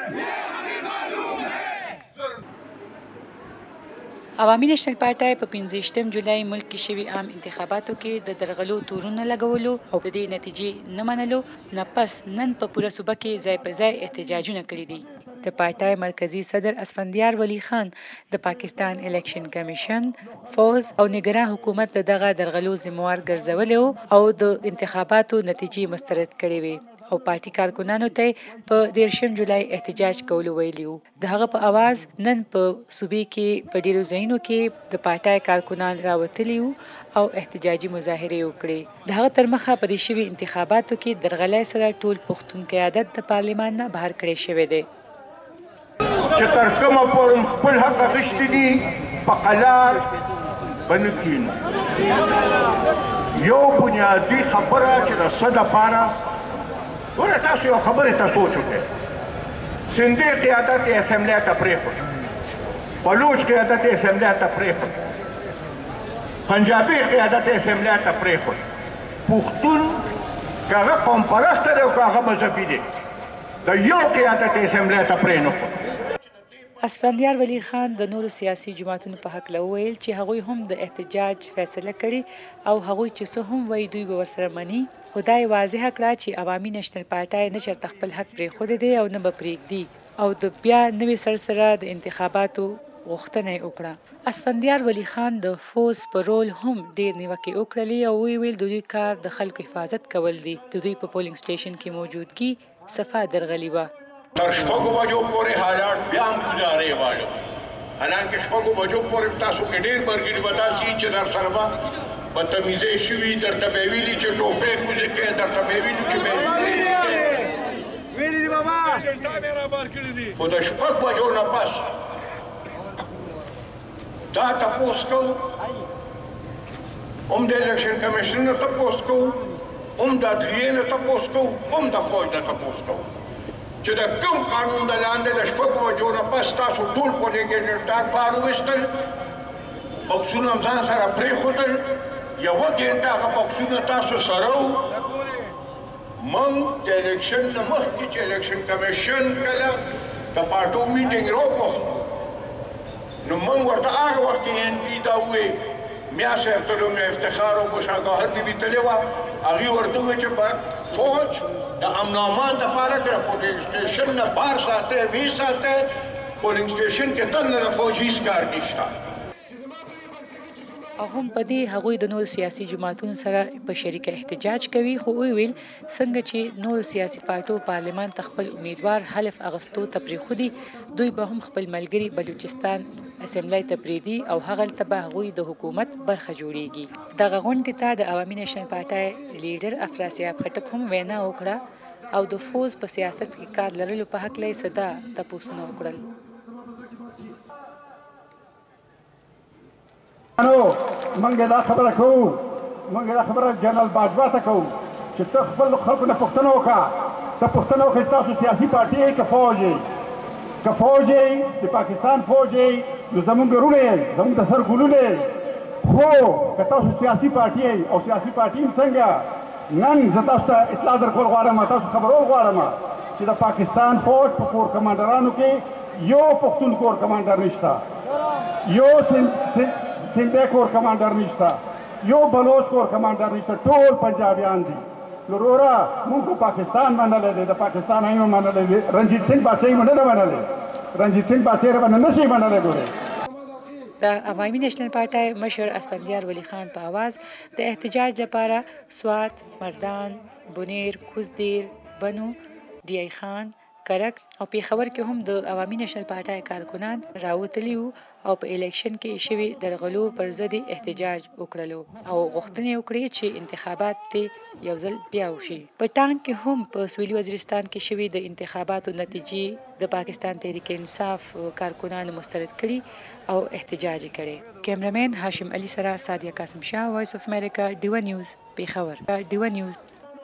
عوامي نېشنل پارټي په پنځه جولای ملک کې شوي عام انتخاباتو کې د درغلو تورونه لګولو او د دې نتیجې نه منلو نه پس نن په پوره صوبه کې ځای په ځای احتجاجونه کړي دي. د پارټي مرکزی صدر اسفندیار ولی خان د پاکستان الیکشن کمیشن، فوز او نگران حکومت دغه درغلو ذمہوار ګرځولي او د انتخاباتو نتیجې مسترد کړي وي او پارټي کارکونانو ته په دیرشم جولای احتجاج کولو ویلیو. دغه په اواز نن په صوبې کې په ډیرو ځایونو کې د پارټي کارکونان راوتلي او احتجاجي مظاهره وکړي. دغه تر مخه په دې شوي انتخاباتو کې درغلۍ سره ټول پښتون قیادت د پارلیمان نه بهر کړی شوی دی. چې تر کومه پورې خپل حق اخیستی دي په قلار به نه کښېنو. یو بنیادي خبره چې د څه دپاره ګوره تاسو یو خبرې ته سوچ وکړئ. سندي قیادت یې اسمبلۍ ته پرېښود، بلوچ قیادت یې اسمبلۍ ته پرېښود، پنجابي قیادت یې اسمبلۍ ته پرېښود. پښتون که هغه قوم پرسته دی او که هغه مذهبي دی د یو قیادت یې اسمبلۍ ته پرېنښود. اسفندیار ولی خان د نورو سیاسي جماعتونو په حق ویل چې هغوی هم د احتجاج فیصله کړي او هغوی چې څه هم وایي دوی به ورسره مني. خدای واضح کړه چې عوامي نېشنل پارټي نه چېرته خپل حق پرېښودی دی او نه به پرېږدي او د بیا نوي سر سره د انتخاباتو غوښتنه یې وکړه. اسفندیار ولی خان د فوز په رول هم ډېر نیوکې وکړلې او وی ویل د دوی کار د خلکو حفاظت کول دي. د دوی په پولینګ سټیشن کې موجودګي صفا درغلي وه. تر شپږو بجو پورې حالات بیا هم ګزارې غواړو، حالانکه شپږو بجو پورې تاسو کې ډېر ملګري به داسې چې در سره به بدتمیزۍ شوي، درته به یې ویلي چې ټوپۍ کوزې کوې، درته به یې ویلي چې ویلي دي بابا. خو د شپږ بجو نه پس دا تپوس کوو، هم د الیکشن کمیشن نه تپوس کوو، هم د عدلیې نه تپوس کوو، هم د فوج نه تپوس کوو چې د کوم قانون د لاندې د شپږو بجو نه پس تاسو ټول پولینګ ایجنټان بهر وویستل، بکسونه هم ځان سره پرېښودل، یوه ګنټه هغه بکسونه تاسو سره وو. موږ د الیکشن نه مخکې چې الیکشن کمیشن کله د پارټو میټینګ راوغوښت نو موږ ورته هغه وخت کې ان پي دا وویل میا صاحب ته مې افتخار او مشاګهر بیبي تللی وه، هغې ورته وویل چې فوج د امن او امان دپاره که د پولینګ سټیشن نه بهر ساتئ ویې ساتئ، پولینګ سټیشن کې دننه د فوج هېڅ کار نشته. او هم په دې هغوی د نورو سیاسي جماعتونو سره په شریکه احتجاج کوي. خو ویل څنګه چې نورو سیاسي پارټو پارلمان ته خپل امیدوار حلف اغوستو ته پرېښودي، دوی به هم خپل ملګري بلوچستان اسمبلی ته پرېږدي او هغلته به هغوی د حکومت برخه جوړیږي. دغه غونډې ته د عوامي نېشنل پارټي لیډر افراسیاب خټک هم وینا وکړه او د فوز په سیاست کې کار لرلو په هکله یې څه دا تپوسونه وکړل. نو موږ دا خبره کوو، موږ دا خبره جنرال باجوا ته کوو چې ته خپل خلکو نه پوښتنه وکړه، ته پوښتنه وکړه چې تاسو سیاسي پارټي یې که فوج یې، که فوج یې د پاکستان فوج یې نو زموږ ورونه یې، زموږ د سر ګلونه یې. خو که تاسو سیاسي پارټي یې او سیاسي پارټي هم څنګه، نن زه تاسو ته اطلاع درکول غواړم، تاسو خبرول غواړم چې د پاکستان فوج په کور کمانډرانو کې یو پښتون کور کمانډر نشته، یو سندھ کور کمانډر نشته، یو بلوچ کور کمانډر نشته، ټول پنجابیان دي. لورورا موږ په پاکستان منلی دی، د پاکستان آئین منلی دی، رنجیت سنگھ باچایي مو نه ده منلی، رنجیت سنگھ باچایي راباندې نشي منلی. ګورئ د عوامي نېشنل پارټۍ مشر اسفندیار ولی خان په اواز د احتجاج لپاره سوات، مردان، بونیر، کوزدیر، بنو، دیای خان، کرک او پیښور کې هم د عوامي نېشنل پارټۍ کارکنان راوتلي وو او په الیکشن کې شوي درغلو پر ضد احتجاج وکړلو او غوښتنې وکړې چې انتخابات ته یو ځل بیا وشي. په ټانګ کې هم په سویلي وزیرستان کې شوي د انتخاباتو نتیجې د پاکستان تحریک انصاف کارکنانو مسترد کړي او احتجاج کړي. کیمرامین هاشم علي سره سادیه قاسم شاه، وایس اف امریکا، ډیوا نیوز، پیښور. ډیوا نیوز.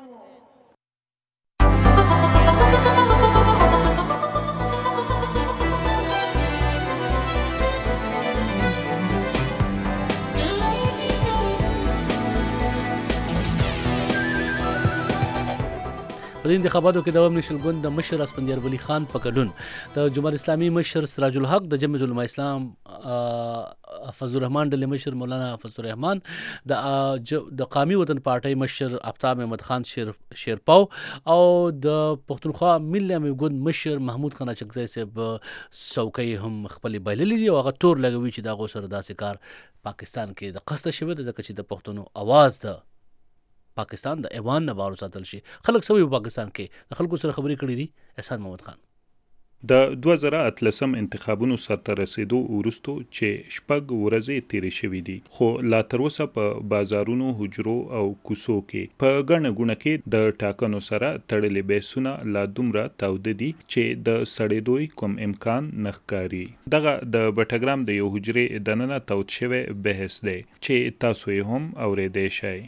په انتخاباتو کې د عوام نېشنل ګوند د مشر اسفندیار ولی خان په ګډون د جمهوریت اسلامي مشر سراج الحق، د جمعیت العلماء اسلام حفظ الرحمن ډلې مشر مولانا حفظ الرحمن، د د قومي وطن پارټۍ مشر آفتاب احمد خان شیرپاو او د پښتونخوا ملي عوامي ګوند مشر محمود خان اچکزی صاحب څوکۍ هم خپلې بایللې دي او هغه تور لګوي چې د هغو سره داسې کار پاکستان کې د قصده شوی ده، ځکه چې د پښتنو اواز د پاکستان د ایوان نه بار وساتل شي. خلک سوي په پاکستان کې د خلکو سره خبرې کړې دي. احسان محمد خان. د دوه زره اتلسم انتخابونو سرته رسیدو وروستو چې شپږ ورځې تیرې شوې دي، خو لا تر اوسه په بازارونو، حجرو او کوڅو کې په ګڼه ګوڼه کې د ټاکنو سره تړلې بحثونه لا دومره تاوده دي چې د سړېدوی کوم امکان نه ښکاري. دغه د بټګرام د یو حجرې دننه تاود شوی بحث دی چې تاسو یې هم اورېدی شئ.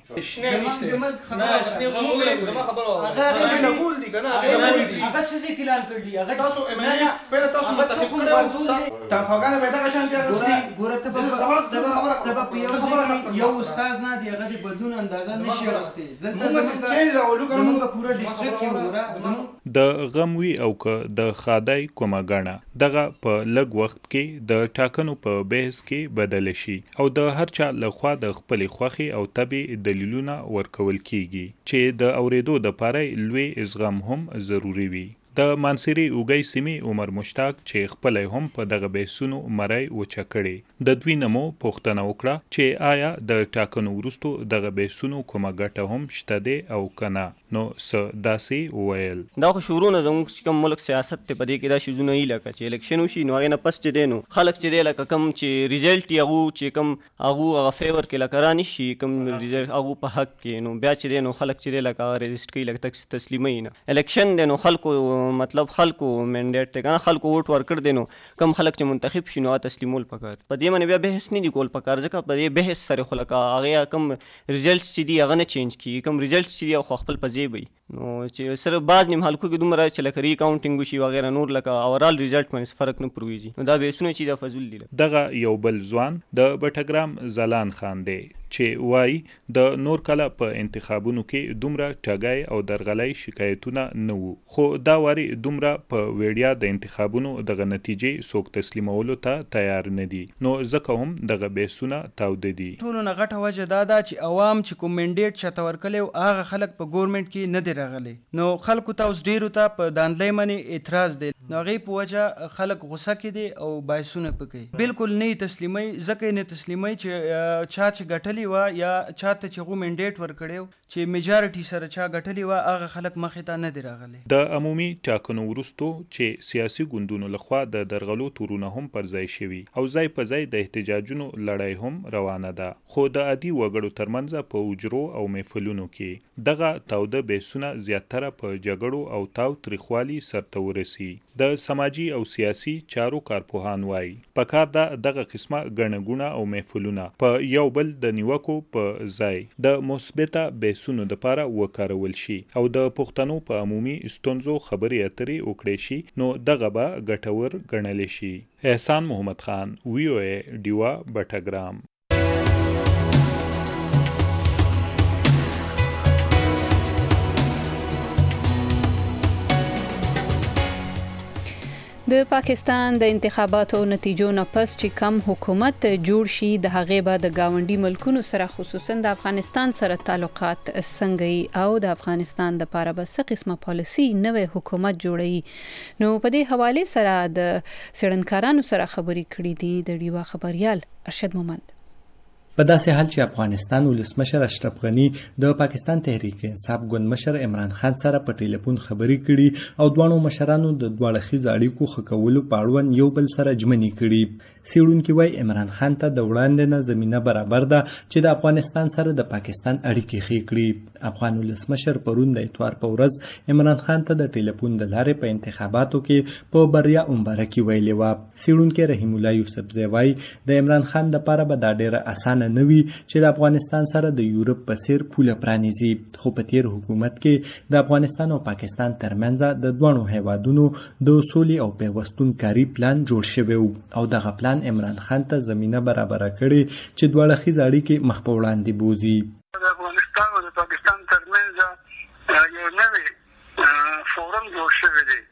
نه نه پیدا تاسو متفق کړو تفاهمونه به دا شان بیا ګوره ته په یو استاد نه دی هغه د بدون اندازه نشي راستي دلته موږ چینج راولو کومه پورا ډیسټریکټ کې وګوره د غموي او که د خادای کومه غاڼه دغه په لږ وخت کې د ټاکنو په بحث کې بدل شي او د هر چا لخوا د خپل خوخي او طبي دلیلونه ورکول کیږي چې د اوریدو د پاره لوی ازغام هم ضروری وي. د مانسيري اوګي سیمي عمر مشتاق چې خپل هم په دغه بحثونو مړای وچه کړي د دوی نمو پوښتنه وکړه چې آیا د ټاکنو وروستو دغه بحثونو کومه ګټه هم شته دی او کنه. نو س داسې وویل دا خو شروع زموږ کوم ملک سیاست ته پدې کې دا شیزونه یې لکه چې الیکشن وشي نو هغه نه پس چې دینو خلک چې دی لکه کم چې ریزلټ یې هغه چې کم هغه فیور کې لکه رانی شي کم ریزلټ هغه په حق کې نو بیا چې دینو خلک چې دی لکه ريجسټر کوي لکه تسلیمي نه الیکشن دینو خلکو مطلب خلکو منډیټ ته کنه خلکو ووټ ورکړ دینو کم خلک چې منتخب شینو تسلیمول پکار په دې باندې بیا بحث نه دی کول پکار ځکه په دې بحث سره خلک هغه کم ریزلټ چې دی هغه نه چینج کی کم ریزلټ چې دی خو خپل پځي وي نو چې سره باز نیم حلقو کې دومره چې لکه ری کاونټینګ وشي وغیرہ نور لکه اورال ریزلټ باندې فرق نه پرويږي نو دا به سونه چې دا فضل دی. دغه یو بل ځوان د بټګرام زلان خان دی چې وای د نور کله په انتخابونو کې دومره ټاګای او درغلای شکایتونه نه وو خو دا واري دومره په ویډیا د انتخابونو دغه نتیجې څوک تسلیمولو ته تیار نه دي نو ځکه هم دغه بیسونه تاود دي. ټولو نه غټه وجه دا ده چې عوام چې کوم منډیټ شته ورکړي هغه خلک په ګورنمنت کې نه دی راغلي نو خلکو ته اوس ډیرو ته په دانلې باندې اعتراض دی نو هغه په وجه خلک غوسه کې دي او بایسونه پکې بالکل نه تسلیمي ځکه نه تسلیمي چې چا چې غټلي وا یا چاته چې غو منډیټ ورکړیو چې میجارټي سره چا غټلی وا هغه خلک مخې ته نه دی راغلي. د عمومي ټاکنو وروستو چې سیاسي ګوندونو لخوا د درغلو تورونه هم پر ځای شوي او ځای په ځای د احتجاجونو لړۍ هم روانه ده خو د عادي وګړو ترمنځ په وجرو او محفلونو کې دغه تاوده بیسونه زیاتره په جګړو او تاو تریخوالي سرته ورسي. د سماجی او سیاسي چارو کارپوهان وایي پکار ده دغه قسمه ګڼهګوڼه او محفلونه په یو بل د نیوکو په ځای د مثبته بیسونو دپاره وکارول شي او د پښتنو په عمومي ستونزو خبرې اترې وکړې شي نو دغه به ګټور ګڼلی شي. احسان محمد خان، وی او ای، ډیوا، بټګرام. د پاکستان د انتخاباتو نتیجو نه پس چې کم حکومت جوړ شي د هغې به د گاونډي ملکونو سره خصوصا د افغانستان سره تعلقات څنګه او د افغانستان د لپاره به څه قسمه پالیسي نوې حکومت جوړوي. نو په دې حواله سره د څېړنکارانو سره خبرې کړې دي د ډیوا خبريال ارشد مومند. په داسې حال چې افغانستان ولسمشر اشرف غنی د پاکستان تحریک انصاف ګوند مشر عمران خان سره په ټلیفون خبرې کړي او دوانو مشرانو د دواړه خیز اړیکو ښه کولو په اړوند یو بل سره ژمنې کړي. څېړونکي وایي عمران خان ته د وړاندې نه زمینه برابر ده چې د افغانستان سره د پاکستان اړیکې ښې کړي. افغان ولسمشر پرون د اتوار په ورځ عمران خان ته د ټلیفون د لارې په انتخاباتو کې په بریا مبارکي ویلې وه. څېړونکی رحیم الله یوسفزی وایي د عمران خان دپاره به دا ډېره اسانه نه وي چې د افغانستان سره د یورپ په څیر پوله پرانیزي، خو په تیر حکومت کې د افغانستان او پاکستان ترمنځ د دوه هیوادونو د سولې او پیوستون کاری پلان جوړ شوی او دغه پلان عمران خان ته زمینه برابر کړي چې دوه خیز اړیکې مخ په وړاندې بوزي. د افغانستان او پاکستان ترمنځ یو نوی فورم جوړ شوی دی،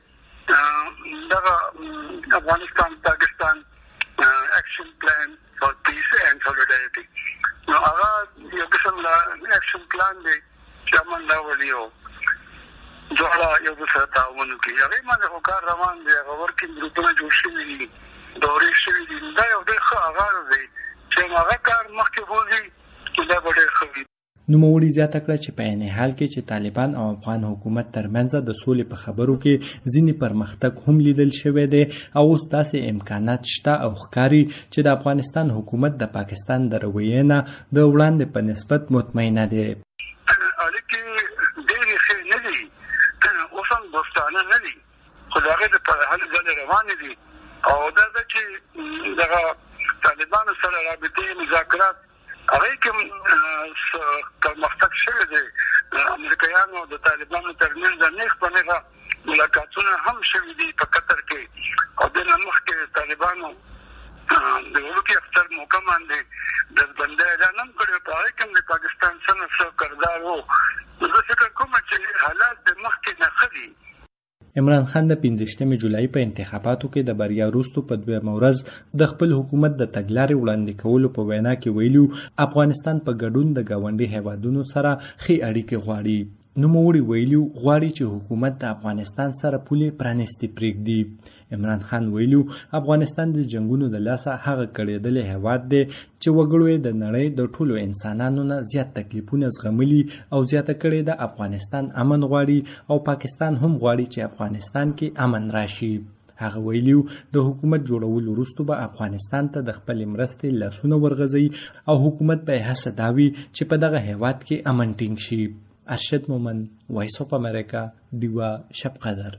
دغه افغانستان پاکستان اکشن پلان for peace and solidarity. نو هغه یو قسم لا اکشن پلان دی چې امن راولي او دواړه یو بل سره تعاون کوي. هغه باندې خو کار روان دی، هغه ورکینګ ګروپونه جوړ شوي دي، دورې شوي دي. دا یو ډېر ښه آغاز دی چې هغه کار مخکې بوځي چې دا به ډېر ښه وي. نوموړي زیاته کړه چې په عین حال کې چې طالبان او افغان حکومت ترمنځ د سولې په خبرو کې ځینې پرمختګ هم لیدل شوی دی او اوس داسې امکانات شته او ښکاري چې د افغانستان حکومت د پاکستان د رویې نه د وړاندې په نسبت مطمئنه دی. اړیکې ډېرې ښې نه دي، اوس هم دوستانه نه دي، خو د هغې دپاره هلې ځلې روانې دي او دا ده چې دغه طالبانو سره رابطې مذاکرات هغه کوم پرمختګ شوی دی. امریکایانو د طالبانو ترمنځ د نیغ په نیغه ملاقاتونه هم شوي دي په قطر کې او د نه مخکې طالبانو د ولکي اختر موقع باندې د بندۍ اعلان هم کړی، په هغې کې هم د پاکستان سره څه کردار و. زه فکر کوم چې حالات د مخکې نه ښه دي. عمران خان د پنځه جولای په انتخاباتو کې د بریا وروسته په دویمه ورځ د خپل حکومت د تګلارې وړاندې کولو په وینا کې ویلي افغانستان په ګډون د ګاونډي هیوادونو سره ښې اړیکې غواړي. نوموړي ویلي غواړي چې حکومت د افغانستان سره پولې پرانیستې پرېږدي. عمران خان ویلي افغانستان د جنګونو د لاسه هغه کړېدلی هیواد دی چې وګړو یې د نړۍ د ټولو انسانانو نه زیات تکلیفونه زغملي او زیاته کړې د افغانستان امن غواړي او پاکستان هم غواړي چې افغانستان کې امن راشي. هغه ویلي د حکومت جوړولو وروسته به افغانستان ته د خپلې مرستې لاسونه ورغځوي او حکومت به یې هڅه دا وي چې په دغه هیواد کې امن ټینګ شي. ارشد مومند، وایس اف امریکا، ډیوا شب قدر.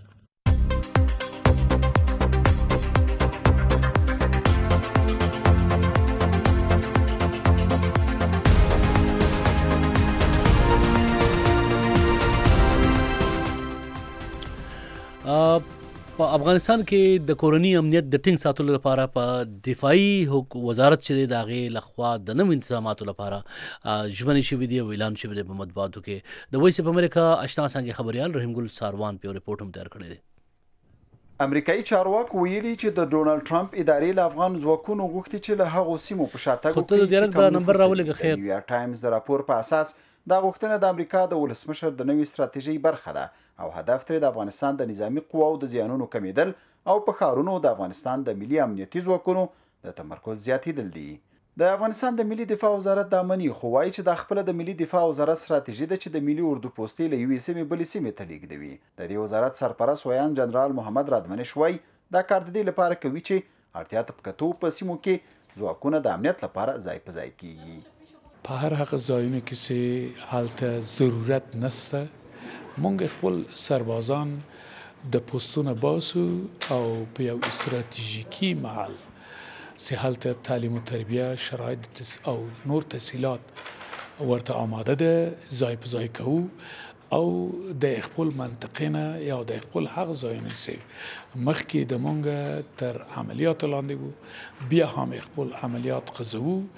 په افغانستان کې د کورنی امنیت د ټینګ ساتلو لپاره په دفاعي وزارت چې د هغې لخوا د نوو انتظاماتو لپاره ژمنې شوي دي او اعلان شوي دي په مطبوعاتو کې. د وایس اف امریکا اشنا څانګې خبریال رحیم ګل ساروان په یو رپورټ هم تیار کړی دی. امریکایي چارواکو ویلي چې د ډونالد ټرمپ ادارې له افغان ځواکونو غوښتي چې له هغو سیمو په شاتګ وکړي چې کوم نمبر راولېږه. خیر، نیویارک ټایمز د راپور په اساس دا غوښتنه د امریکا د ولسمشر د نوې ستراتیژۍ برخه ده او هدف ترې د افغانستان د نظامی قواو د زیانونو کمیدل او په ښارونو د افغانستان د ملي امنیتي ځواکونو د تمرکز زیاتېدل دي. د افغانستان د ملي دفاع وزارت دا مني، خو وایي چې دا خپله د ملي دفاع وزارت ستراتیژي ده چې د ملي اردو پوستې له یوې سیمې بلې سیمې ته لیږدوي. د دې وزارت سرپرست ویان جنرال محمد رادمنش وایي دا کار د دې لپاره کوي چې اړتیا ته په کتو په سیمو کې ځواکونه د امنیت لپاره ځای په ځای کیږي. په هر هغه ځایونو کې چې هلته ضرورت نشته مونږ خپل سربازان د پوستونه باسو او په یو استراتیژیکي محل چې هلته تعلیم و تربیه شرایط او نور تحصیلات ورته آماده ده ځای په ځای کوو او د خپل منطقې نه یا د خپل هغه ځایونه چې مخکې د مونږ تر عملیاتو لاندې وو بیا هم خپل عملیات قضوو.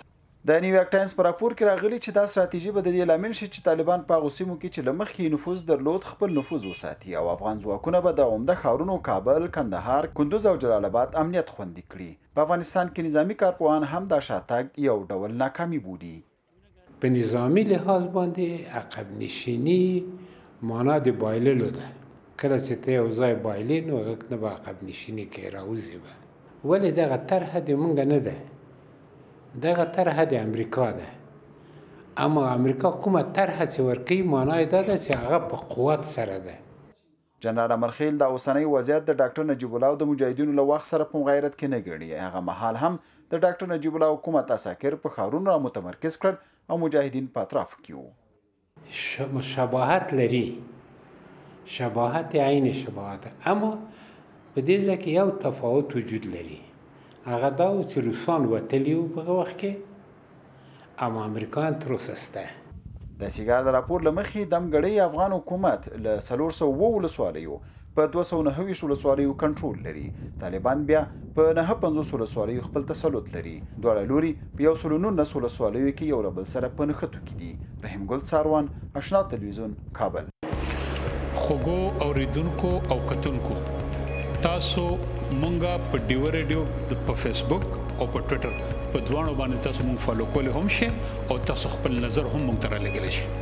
د نیویارک ټایمز په راپور کې راغلي چې دا ستراتیژي به د دې لامل شي چې طالبان په هغو سیمو کې چې له مخکې نفوذ درلود خپل نفوذ وساتي او افغان ځواکونه به د عمده ښارونو کابل، کندهار، کندوز او جلال آباد امنیت خوندي کړي. په افغانستان کې نظامي کارپوهان هم دا شاتګ یو ډول ناکامي بولي. په نظامی لحاظ باندې عقب نشینی معنا د بایللو ده. کله چې ته یو ځای بایلې نو هغه نه به عقب نشیني کې راوځي به. ولې دغه طرحه د مونږ نه ده، دغه طرحه د امریکا ده. اما امریکا کومه طرحه چې ورکوي معنا یې دا ده چې هغه په قوت سره ده. جنرال امرخیل د اوسنۍ وضعیت د ډاکټر نجیب الله او د مجاهدینو له وخت سره په مغایرت کې نه ګڼي. هغه مهال هم د ډاکټر نجیب الله حکومت اساکر په ښارونو را متمرکز کړل او مجاهدین په اطرافو کې وو. شباهت لري، شباهت عین شباهت، اما په دې ځای کې یو تفاوت وجود لري. هغه دا و چې روسان وتلي وو په هغه وخت کې، اما امریکایان تر اوسه شته. د سیګار د راپور له مخې دمګړی افغان حکومت له څلور سوه اووه ولسوالیو په دوه سوه نهه ویشت ولسوالیو کنټرول لري. طالبان بیا په نهه پنځوس ولسوالیو خپل تسلط لري. دواړه لوري په یو سلو نولس ولسوالیو کې یو له بل سره په نښتو کې دي. رحیم ګل څاروان، اشنا تلویزیون، کابل. خوږو اوریدونکو او کتونکو، تاسو مونږه په ډیو ریډیو په فیسبوک او په ټوئیټر په دوانو باندې تاسو مونږ فالو کولی هم شئ او تاسو خپل نظر هم مونږ ته رالیږلی شئ.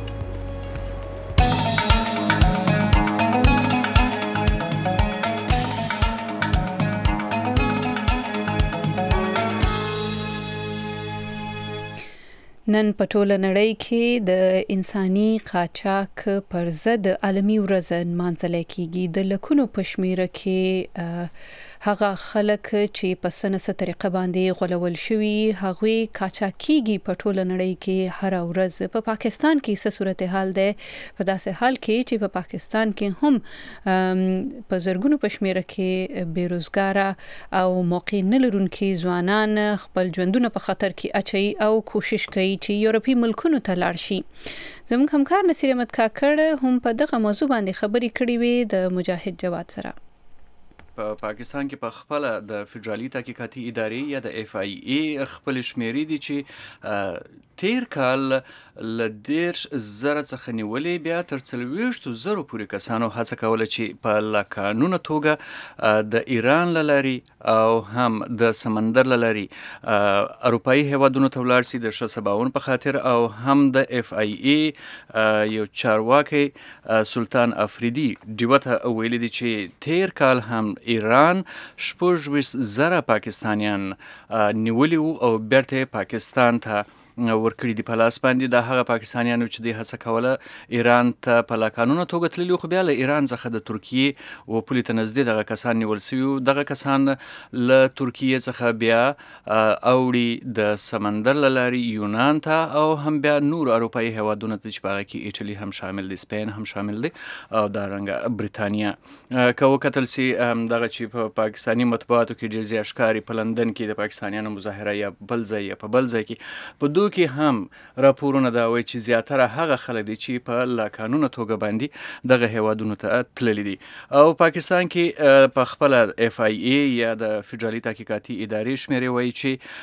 نن په ټوله نړۍ کې د انساني قاچاق پر ضد عالمي ورځ نمانځل کیږي. د لکونو په شمېره کې هغه خلک چې په څه نه څه طریقه باندې غولول شوي هغوی قاچاق کیږي په ټوله نړۍ کې هره ورځ. په پاکستان کې څه صورتحال دی؟ په داسې حال کې چې په پاکستان کې هم په زرګونو په شمېره کې بېروزګاره او موقع نه لرونکي ځوانان خپل ژوندونه په خطر کې اچوي او کوشش کوي چې یورپي ملکونو ته لاړ شي. زموږ همکار نصیر احمد کاکړ هم په دغه موضوع باندې خبرې کړې وې د مجاهد جواد سره. په پاکستان کې په خپل د فدرالي تحقیقاتي ادارې یا د اف آی ای خپل شمیرې دي چې تیر کال ل دیرش زره څخه نیولې بیا تر څلوېښتو زرو پورې کسانو هڅه کوله چې په لاقانونه توګه د ایران له لارې او هم د سمندر له لارې اروپایي هیوادونو ته ولاړ سي د ښه سباون په خاطر. او هم د اف آی ای یو چارواکي سلطان افریدي ډیوه ته ویلي دي چې تیر کال هم ایران شپږ ویشت زره پاکستانیان نیولي وو او بیرته پاکستان ته ورکړي دي په لاس باندې. د هغه پاکستانیانو چې د هڅه کوله ایران ته په لاقانونه توګه تللي خو بیا له ایران څخه د ترکیې و پولې ته نږدې دغه کسان نیول سوي. دغه کسان له ترکیې څخه بیا اوړي د سمندر له لارې یونان ته او هم بیا نور اروپایي هیوادونه ته چې په هغه کې ایټالي هم شامل دي، سپین هم شامل دي او دارنګه برېټانیا. که وکتل سي دغه چې په پاکستاني مطبوعاتو کې ډېر زیات ښکاري په لندن کې د پاکستانیانو مظاهره یا بل ځای یا په بل ځای کې په دو کې هم راپورونه دا وایي چې زیاتره هغه خلک دي چې په لاقانونه توګه باندې دغه هیوادونو ته تللي دي. او پاکستان کې په خپل اف آی ای یا د فدرالي تحقیقاتي ادارې شمیرې وایي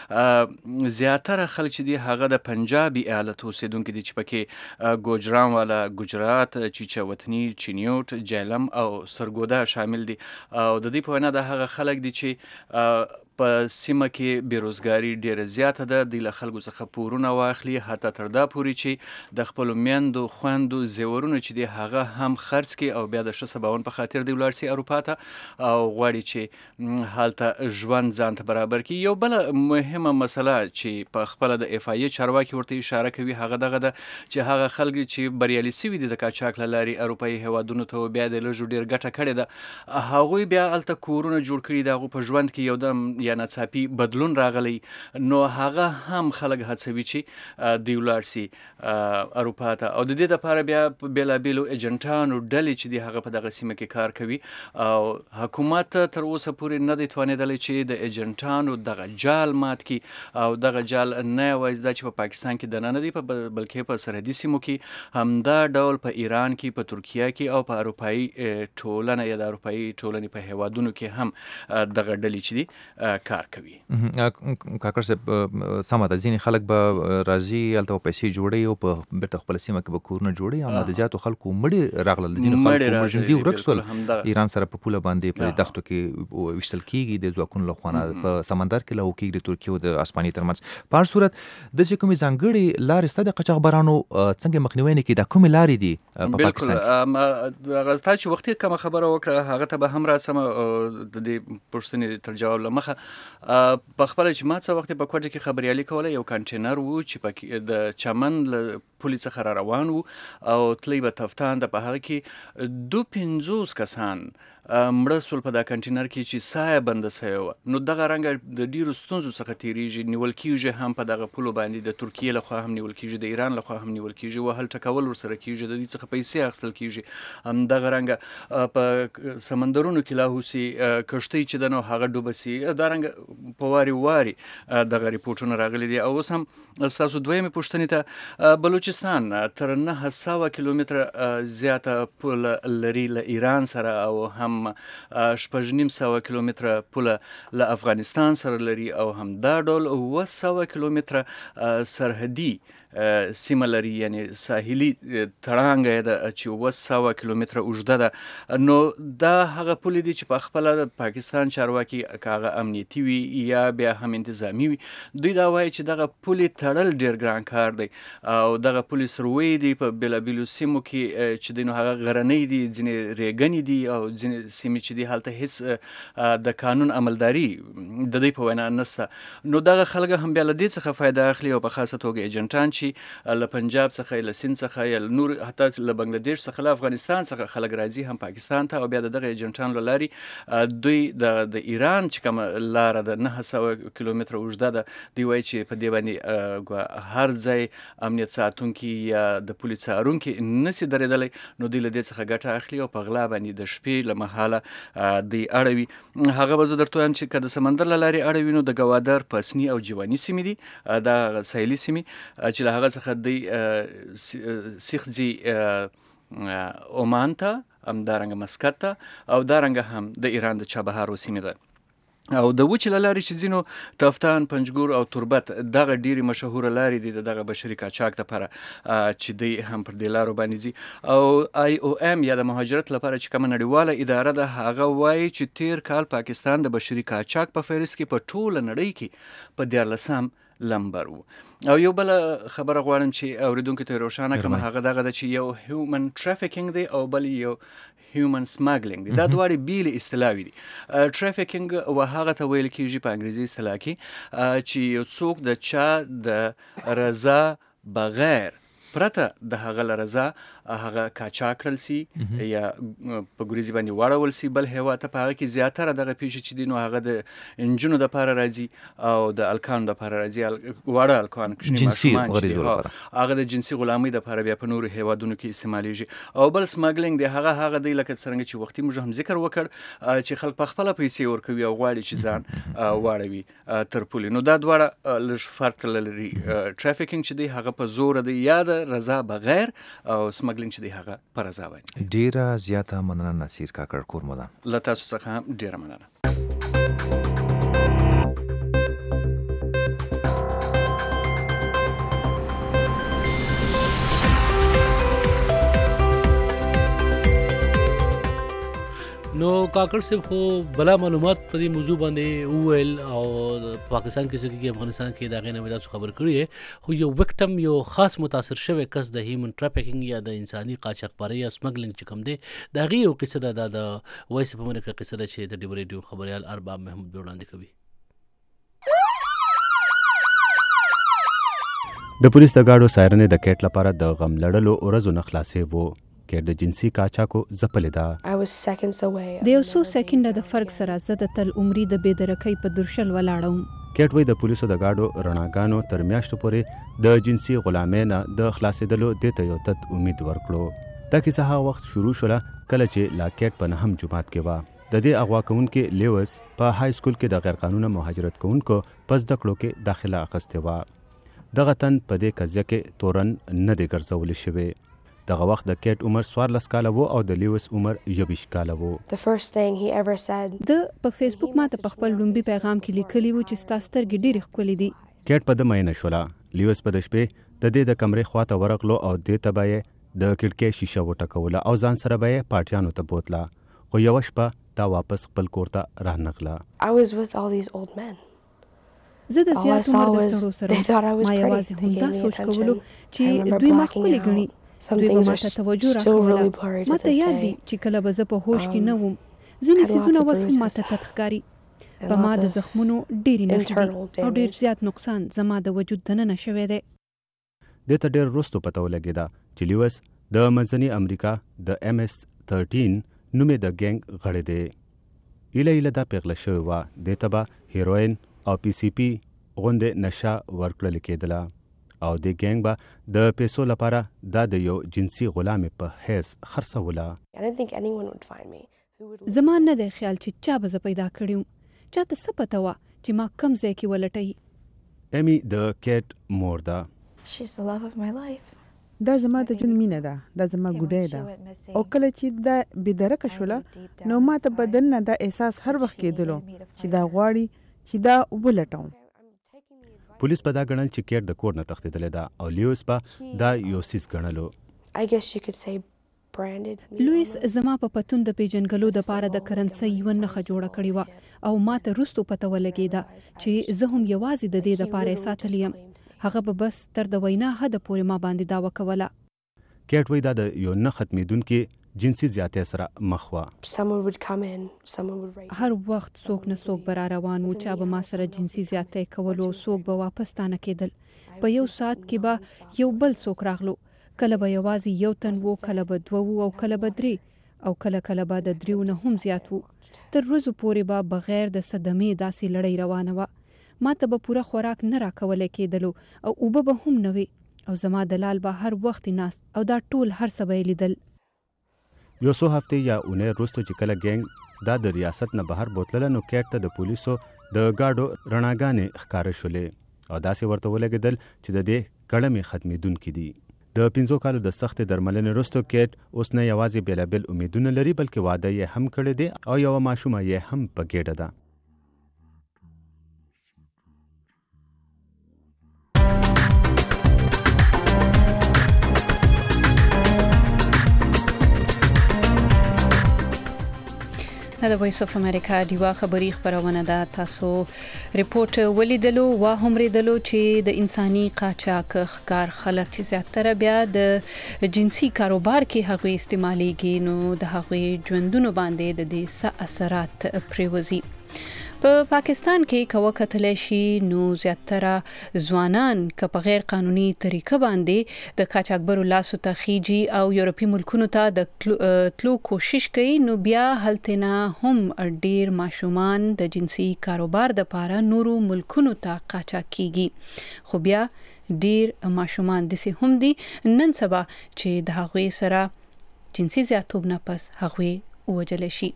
چې زیاتره خلک چې دي هغه د پنجاب ایالت اوسیدونکي دي چې پکې ګوجران والا، ګجرات، چیچاوتنی، چینیوټ، جیلم او سرګودا شامل دي. او د دې په وینا د هغه خلک دي چې په سیمه کې بیروزګاري ډیره زیاته ده. د له خلکو څخه پورونه واخلي حتی تر دا پورې چې د خپلو میندو خویندو زیورونه چې دي هغه هم خرڅ کړي او بیا د ښه سباون په خاطر دی ولاړ سي اروپا ته او غواړي چې هلته ژوند ځان ته برابر کړي. یو بله مهمه مسله چې په خپله د اف آی ای چارواکي ورته اشاره کوي هغه دغه ده چې هغه خلک چې بریالي سوي دي د قاچاق له لارې اروپایي هیوادونو ته بیا د لږو ډېر ګټه کړې ده هغوی بیا هلته کورونه جوړ کړي د هغو په ژوند کې یو دم یا ناڅاپي بدلون راغلی نو هغه هم خلک هڅوي چې دوی ولاړ سي اروپا ته. او د دې لپاره بیا بېلابېلو ایجنټانو ډلې چې دي هغه په دغه سیمه کې کار کوي او حکومت تر اوسه پورې نه دی توانېدلی چې د ایجنټانو دغه جال مات کړي. او دغه جال نه یوازې دا چې په پاکستان کې دننه دی بلکې په سرحدي سیمو کې همدا ډول په ایران کې، په ترکیه کې او په اروپایي ټولنه یا د اروپایي ټولنې په هیوادونو کې هم دغه ډلې چې دي کار کوي. کاکړ صاحب سمه ده، ځینې خلک به راځي هلته به پیسې جوړوي او په بیرته خپله سیمه کې به کورونه جوړوي، اما د زیاتو خلکو مړي راغلل، ځینو خلکو ژوندي ورک سول، ایران سره په پوله باندې په دښتو کې ویشتل کېږي د ځواکونو له خوا نه، په سمندر کې له کېږي د ترکیې او د اسپانیې ترمنځ. په هر صورت داسې کومې ځانګړې لارې شته د قاچاقبرانو څنګه مخنیوی نه کړي؟ دا کومې لارې دي په پاکستان کې؟ هغه تا چې وختي کومه خبره وکړه هغه ته به هم راسم د دې پوښتنې تر جواب له مخه. په خپله چې ما څه وخت په کوټه کې خبریالي کوله، یو کانټینر و چې پکې د چمن له پولې څخه را روان و او تلی به تفتان د په هغه کې دو پنځوس کسان مړه سول په دا کانټینر کې چې سایه بنده سوی وه. نو دغه رنګه د ډیرو ستونزو څخه تیریږي، نیول کېږي هم په دغه پولو باندې، د ترکیې لخوا هم نیول کېږي، د ایران لخوا هم نیول کېږي، وهل ټکول ورسره کېږي، د دې څخه پیسې اخیستل کېږي. همدغه رنګه په سمندرونو کې لا هوسي کښتۍ چې ده نو هغه ډوبه سي. دا رنګه په واري واري دغه ریپورټونه راغلي دي. او اوس هم ستاسو دویمې پوښتنې ته، بلوچستان تر نهه سوه کیلومتره زیاته پوله لري له ایران سره، او هم شپږ نیم سوه کیلومتره پوله له افغانستان سره لري، او هم دا ډول اوه سوه کیلومتره سرحدي سیمه لري، یعنی ساحلي تړانګه یې ده چې اوه سوه کیلومتره اوږده ده. نو دا هغه پولې دي چې په خپله د پاکستان چارواکي که هغه امنیتي وي یا بیا هم انتظامي وي، دوی دا وایي چې دغه پولې تړل ډېر ګران کار دی، او دغه پولې سروي دي په بېلابېلو سیمو کې چې دی نو هغه غرنۍ دي، ځینې ریګنې دي، او ځینې سیمې چې دي هلته هېڅ د قانون عملداري د دوی په وینا نشته. نو دغه خلک هم بیا له دې څخه فایده اخلي، او په خاصه توګه ایجنټان چې له پنجاب څخه، له سیند څخه، یا نور حتی له بنګلادیش څخه، له افغانستان څخه خلک راځي هم پاکستان ته، او بیا د دغه ایجنټانو له لارې دوی د ایران چې کومه لاره ده نهه سوه کیلومتره اوږده ده، دوی وایي چې په دې باندې هر ځای امنیت ساتونکي یا د پولې څارونکي نسي درېدلی، نو دوی له دې څخه ګټه اخلي او په غلا باندې د شپې له مهاله دوی اړوي. هغه به زه درته وایم چې که د سمندر له لارې اړوي، نو د ګوادر، پسني او جواني سیمې دي، دا ساحلي سیمې چې له هغه څخه دوی سیخ ځي عمان ته، همدارنګه مسقط ته، او دارنګه هم د ایران د چابهارو سیمې ده. او د وچې له لارې چې ځینو تفتان، پنجګور او تربت دغه ډېرې مشهوره لارې دي د دغه بشري قاچاق دپاره چې دوی هم پر دې لارو باندې ځي. او آی او ام یا د مهاجرت لپاره چې کومه نړیواله اداره ده، هغه وایي چې تیر کال پاکستان د بشري قاچاق په فهرست کې په ټوله نړۍ کې په دیارلسم لمبر و. او یو بل خبره غواړم چې اوریدونکو ته روښانه کړم، هغه دغه ده چې یو هیومن ټرافیکینګ دی او بل یو هیومن سماګلینګ دی. دا دواړې بیلې اصطلاحې دي. ټرافیکینګ و هغه ته ویل کېږي په انګریزي اصطلاح کې چې یو څوک د چا د رضا بغیر پرته د هغه له رضا هغه قاچاق کړل سي یا په ګریزي باندې واړول سي بل هېواد ته. په هغه کې زیاتره دغه پیښې چې دي نو هغه د انجونو دپاره راځي او د الکانو دپاره راځي، واړه الکان کوچني ماشومان چې دي هغه د جنسي غلامۍ دپاره بیا په نورو هېوادونو کې استعمالیږي. او بل سماګلینګ دی، هغه هغه دی لکه څرنګه چې وختي موږ هم ذکر وکړ چې خلک په خپله پیسې ورکوي او غواړي چې ځان واړوي تر پولې. نو دا دواړه لږ فرق لري. ټرافیکینګ چې دی هغه په زوره دی، یا د رضا بغیر، او سماګلینګ چې دی هغه په رضا باندې. ډیره زیاته مننه نصیر کاکړ کورمدان، له تاسو څخه هم ډیره مننه. نو کاکړ صاحب خو بلا معلومات په دې موضوع باندې وویل، او پاکستان کې څه کېږي، افغانستان کې د هغې نه مې تاسو خبر کړی یې. خو یو وکټم، یو خاص متاثر شوی کس د هیومن ټرافیکینګ یا د انساني قاچاقبرۍ یا سمګلینګ چې کوم دی، د هغې یو قصه ده. دا د وایس اف امریکا قصه ده چې د ډیو ریډیو خبریال ارباب محمود به وړاندې کوي. د پولیس د ګاډو سایرنې د کیټ لپاره د غم لړلو ورځو نه خلاصې وو. کیټ د جنسي قاچاقو ځپلې ده. د یو څو سکنډه د فرق سره زه د تل عمري د بېدرکۍ په درشل ولاړم. کیټ وایي د پولیسو د ګاډو رڼاګانو تر میاشتو پورې د جنسي غلامۍ نه د خلاصېدلو دې ته یو تت امید ورکړو. دا کیسه هغه وخت شروع شوله کله چې لا کیټ په نهم جومات کې وه. د دې اغوا کوونکې لیوس په های سکول کې د غیر قانونه مهاجرت کوونکو په زده کړو کې داخله اخیستې وه. دغه تن په دې قضیه کې تورن نه دی ګرځولی شوی. دغه وخت د کیټ عمر څوارلس کاله و او د لیوس عمر یویشت کاله و. د په فیسبوک ماته په خپل لومبي پیغام کې لیکلی و چې ستا سترګې ډېرې ښکلې دي. کیټ په ده مینه شوله. لیوس په د شپې د دې د کمرې خواته ورغلو او دې ته به یې د کړکۍ شیشه وټکوله او ځان سره به یې پاټیانو ته بوتله، خو یوه شپه دا واپس خپل کور ته رانغله. زه د زیات عمر د سړو سره ما یوازې همدا سوچ کولو چې دوی ما ښکلې ګڼي. دوی به ماته توجه راکوله. ماته یاد دي چې کله به زه په هوش کې نه وم ځینې څیزونه اوس هم ماته تت ښکاري. په ما د زخمونو ډېرې نښې دي او ډېر زیات نقصان زما د وجود دننه شوی دی. دې ته ډېر وروستو پته ولګېده چې لیوس د منځني امریکا د ایم اس تھرټین نومې د ګینګ غړی دی. ایله ایله دا پیغله شوې وه. دې ته به هیروین او پی سی پی غوندې نشه ورکړل کېدله او د ګینګ به د پیسو لپاره دا د یو جنسي غلامې په حیث خرڅوله. زما نه دی خیال چې چا به زه پیدا کړی وم. چاته څه پته وه چې ما کم ځای کې ولټوي. امی د کیټ مور ده. دا زما د ژوند مینه ده. دا زما ګوډی ده او کله چې دا بېدرکه شوله نو ما ته بدن نه دا احساس هر وخت کېدلو چې دا غواړي چې دا ولټوم. پولیس په دا ګڼل چې کیټ د کور نه تښتېدلې ده او لیوس به دا یو څیز ګڼلو. لویس زما په پتون د پیژنګلو دپاره د کرنسۍ یوه نښه جوړه کړې وه او ما ته وروستو پته ولګېده چې زه هم یوازې د دې دپاره یې ساتلی یم. هغه به بس تر د وینا حده پورې ما باندې دعوه کوله. کیټ وایي دا د یو نه ختمېدونکي جنسي زیاتۍ سره مخ وه. هر وخت څوک نه څوک به را روان و، چا به ما سره جنسي زیاتۍ کولو او څوک به واپس تانه کېدل. په یو ساعت کې به یو بل څوک راغلو. کله به یوازې یو تن و، کله به دوه و او کله به درې او کله کله به د دریو نه هم زیات و. تر ورځو پورې به بغیر د صدمې داسې لړۍ روانه وه. ما ته به پوره خوراک نه راکولی کېدلو او اوبه به هم نه وې او زما دلال به هر وخت ناست او دا ټول هر څه به یې لیدل. یو څو هفتې یا اونۍ وروسته چې کله ګینګ دا د ریاست نه بهر بوتلله نو کیټ ته د پولیسو د ګاډو رڼاګانې ښکاره شولې او داسې ورته ولګېدل چې د دې کړمې ختمېدونکي دي. د پنځو کالو د سختې درملنې وروسته کیټ اوس نه یوازې بېلابېل امیدونه لري بلکې واده یې هم کړی دی او یوه ماشومه یې هم په ګېډه ده. دا د وایس اف امریکا دیوا خبری خبرونه ده. تاسو ریپورت ولیدلو وا هم ریدلو چې د انساني قاچاق ښکار خلک چې زیاتره بیا د جنسي کاروبار کې هغوی استعمالیږي نو د هغوی ژوندونو باندې د دې څه اثرات پریوزي. په پا پاکستان کې کوه کتلی شي نو زیاتره ځوانان که په غیر قانوني طریقه باندې د قاچاقبرو لاسو ته خیجي او یورپي ملکونو ته د تلو کوشش کوي نو بیا هلته نه هم ډیر ماشومان د جنسي کاروبار دپاره نورو ملکونو ته قاچاق کیږي. خو بیا ډیر ماشومان داسې هم دي نن سبا چې د هغوی سره جنسي زیاتوب نه پس هغوی ووژلی شي.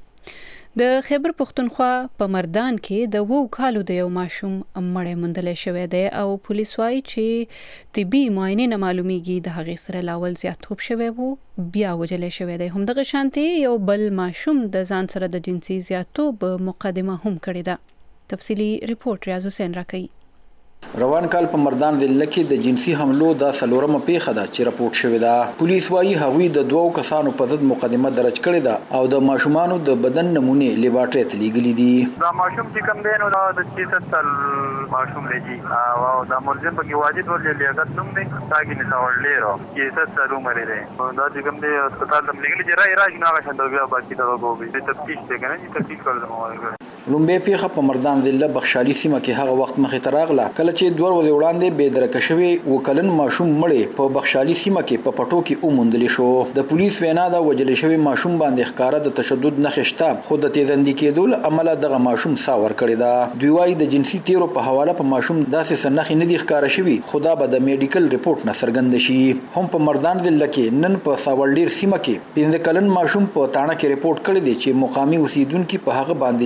د خیبر پښتونخوا په مردان کې د وو کالو د یو ماشوم مړی موندلی شوی دی او پولیس وایي چې طبي معاینې نه معلومیږي د هغې سره لاول زیاتوب شوی و بیا وژلی شوی دی. همدغه شانتې یو بل ماشوم د ځان سره د جنسي زیاتوب مقدمه هم کړې ده. تفصیلي ریپورت ریاض حسین راکوي. روان کال په مردان ضلع کې د جنسي حملو د څلورمه پیښه ده چې راپورټ شوې ده. پولیس وایي هغوی د دوو کسانو په ضد مقدمه درج کړې ده او د ماشومانو د بدن نمونې لیبارټرۍ ته لیږلي دي. دا ماشوم چې کوم دی نو دا د شپېته سال ماشوم دی جی او دا ملزم پکې واجد ولې لیاقت نوم دی تاکي نساول ډېرو شپېته سال عمر دی. دا چې کوم دی هسپتال ته لیږلي چې رای راج نه غشن دا بیا باقي دا وګورئ د تفتیش دی کنه چې تفتیش کول. لومبه پیښه په مردان ضلع بخشالي سیمه کې هغه وخت مخې ته راغله کله چې دوه ورځې وړاندې بېدرکه شوی وکلن ماشوم مړی په بخشالي سیمه کې په پټو کې وموندل شو. د پولیس وینا ده وژل شوی ماشوم باندې ښکاره د تشدد نښې شته خو د تیزندي کېدو له امله دغه ماشوم ساه ورکړې ده. دوی وایي د جنسي تیرو په حواله په ماشوم داسې څه نښې نه دي ښکاره شوي خو دا به د میډیکل ریپورټ نه څرګنده شي. هم په مردان ضلع کې نن په ساولډیر سیمه کې پنځه کلن ماشوم په تاڼه کې ریپورټ کړی دی چې مقامي اوسیدونکي په هغه باندې د جنسي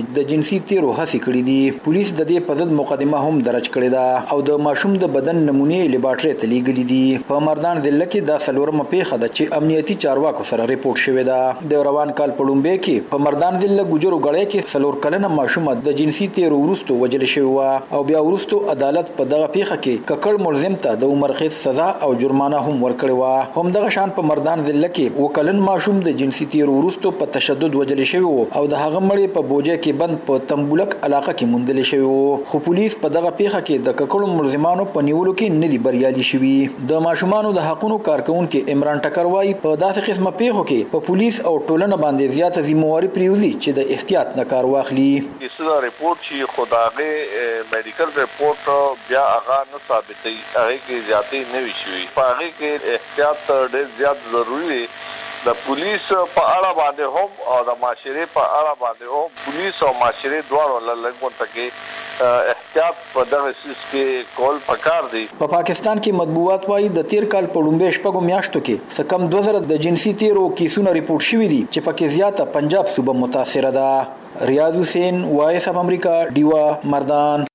جنسي تیرو هڅې کړې دي. پولیس د دې په ضد مقدمه هم درج کړې ده او د ماشوم د بدن نمونې لیبارټري ته لیږلي دي. په مردان ضلع کې دا څلورمه پیښه ده چې امنیتي چارواکو سره ریپورت شوې ده. د روان کال په لومړۍ کې په مردان ضلع ګجرو غړی کې څلور کلنه ماشومه د جنسي تیرو وروسته وژل شوې وه او بیا وروسته عدالت په دغه پیښه کې ککړ ملزم ته د عمر قید سزا او جرمانه هم ورکړې وه. همدغه شان په مردان ضلع کې اووه کلن ماشوم د جنسي تیرو وروسته په تشدد وژل شوی و او د هغه مړی په بوجه کې بند په تنبولک علاقه کې موندل شوی و. خو پولیس په دغه پیښه کې د ککړو ملزمانو په نیولو کې نه دي بریالي شوي. د ماشومانو د حقوقو کارکونکو عمران ټکر وايي په داسې قسمه پیښو کې په پولیس او ټولنه باندې زیاته ذمہواری پریوزي چې د احتیاط نه کار واخلي. کیسه ریپورت چې خداغه میډیکل ریپورت بیا هغه نه ثابتوي هغه کې زیاتې نه وي شوي. په هغه کې احتیاط ډېر زیات ضروری دی. د پولیس په اړه باندې هم او د معاشري په اړه باندې هم پولیس او معاشري دواړو لږ ورته احتیاط په دغه سیس کې کول پکار دی. په پاکستان کې مطبوعات وايي د تیر کال په لومړۍ شپږو میاشتو کې څه کم دوه زره د جنسي تیرو کیسونه ریپورت شوي دي چې پکې زیاته پنجاب صوبه متاثره ده. ریاض حسین، وایس اف امریکا، ډیوا، مردان.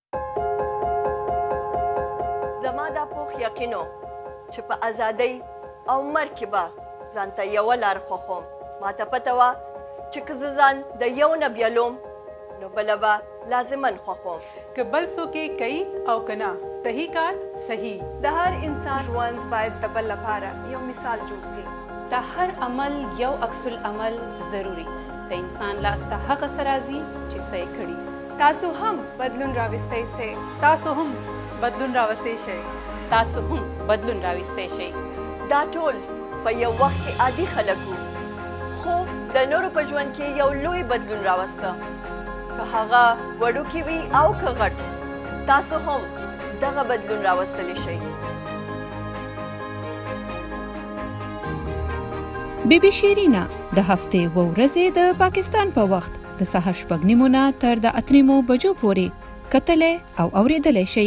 زما دا پوخ یقینو چې په ازادۍ او مرګ کې به ځانته یوه لار خوښوم. ماته پته وه چې که زه ځان د یو نه بیلوم نو بله به لازمن خوښوم. که بل څوک یې کوي او که نه صحیح کار صحیح. د هر انسان ژوند باید د بل لپاره یو مثال جوړ سي. د هر عمل یو عکس العمل ضروري. د انسان لاس ته هغه څه راځي چې څه یې کړي. تاسو هم بدلون راوستی سئ. تاسو هم بدلون راوستی شئ. تاسو هم بدلون راوستی شئ. دا ټول په یو وخت کې عادي خلک وو خو د نورو په ژوند کې یو لوی بدلون راوسته. که هغه وړوکی وي او که غټ تاسو هم دغه بدلون راوستلی شئ. بی بی شیرینا د هفتې و ورځې د پاکستان په وخت د سهار شپږ نیمو نه تر د اته نیمو بجو پورې کتلی او اورېدلی شئ.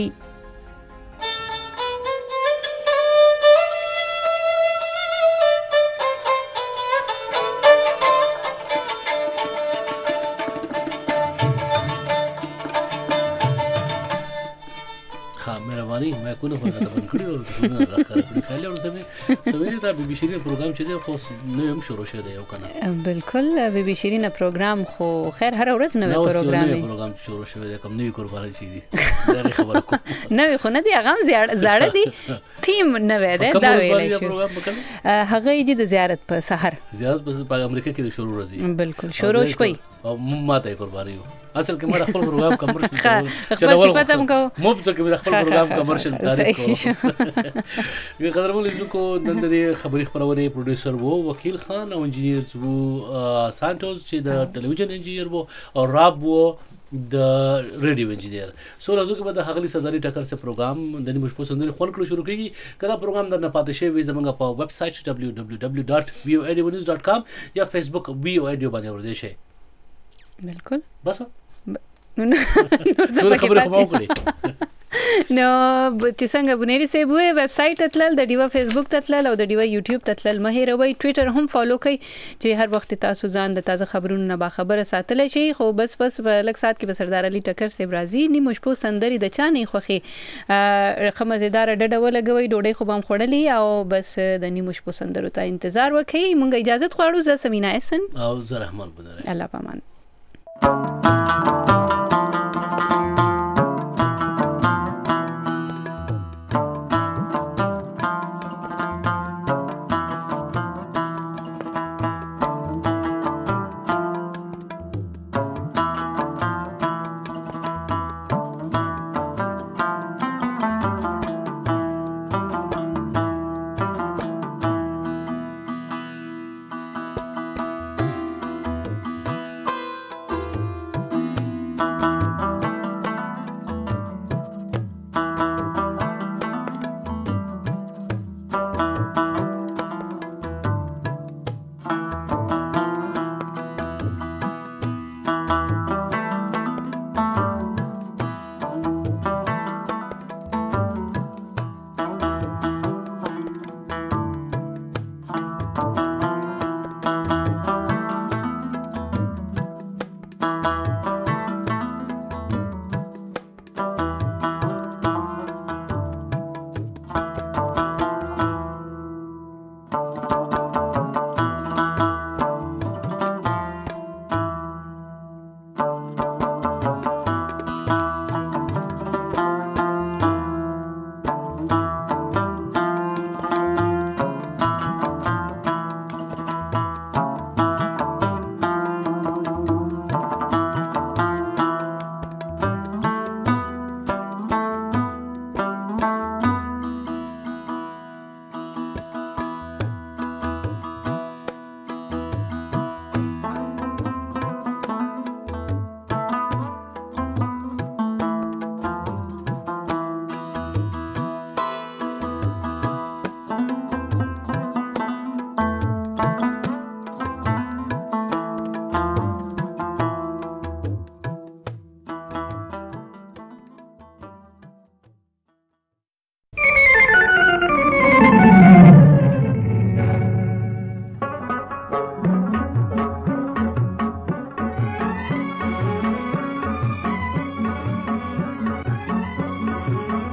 مې کو نه فکر کړی او څنګه راکړی خالي او سمې سمې دا بي بي شيرين پروګرام چې دی خو نو هم شروع شوی دی یو کنه. بالکل بي بي شيرين پروګرام خو خیر هر ورځ نوې پروګرام دی. پروګرام شروع شوی دی کوم نوې قرباني شي دی دا خبره کوم نوې خو نه دی هغه زړه دی تیم نوې دی دا ویل شي. هغه دی د زیارت په سحر زیارت په امریکا کې شروع راځي. بالکل شروع شوی او ماته قرباني اصل کې مړ خپل پروګرام کمرشل خپل صفات هم کو مفت کې خپل پروګرام کمرشل تعریف کوو. قدرمن لیدونکو نن د خبري خبرونه پروډوسر وو وکیل خان او انجینیر وو سانټوس چې د ټلویزیون انجینیر وو او راب وو د ریډیو انجینیر. سو راځو کې به د هغلی صدري ټکر سره پروګرام د نیمش پسندري خون کړو شروع کیږي. کدا پروګرام در نه پاتې شي وي زمونږ په ویب سټ دبلیو دبلیو دبلیو ډاٹ وی او ای ډی نیوز ډاٹ کام یا فیسبوک وی او ای ډی باندې ورده شي. بالکل بس نو نو زما کې نو چې څنګه بنيري سه بوې ویب سټ تتلل د دیوا فیسبوک تتلل او د دیوا یوټیوب تتلل مه هیروي. ټوئیټر هم فالو کړئ چې هر وخت تاسو ځان د تازه خبرونو نه باخبره ساتلی شئ. خو بس بس لږ سات کې به سردار علي ټکر سه برازي نیمه شپو سندري د چا نه خوخي خمزیدار ډډه ولګوي ډوډۍ خو بام خړلې او بس د نیمه شپو سندرو ته انتظار وکړئ. مونږه اجازه غواړو. زه سمینا احسن او زه رحمان بدر. الله پامان.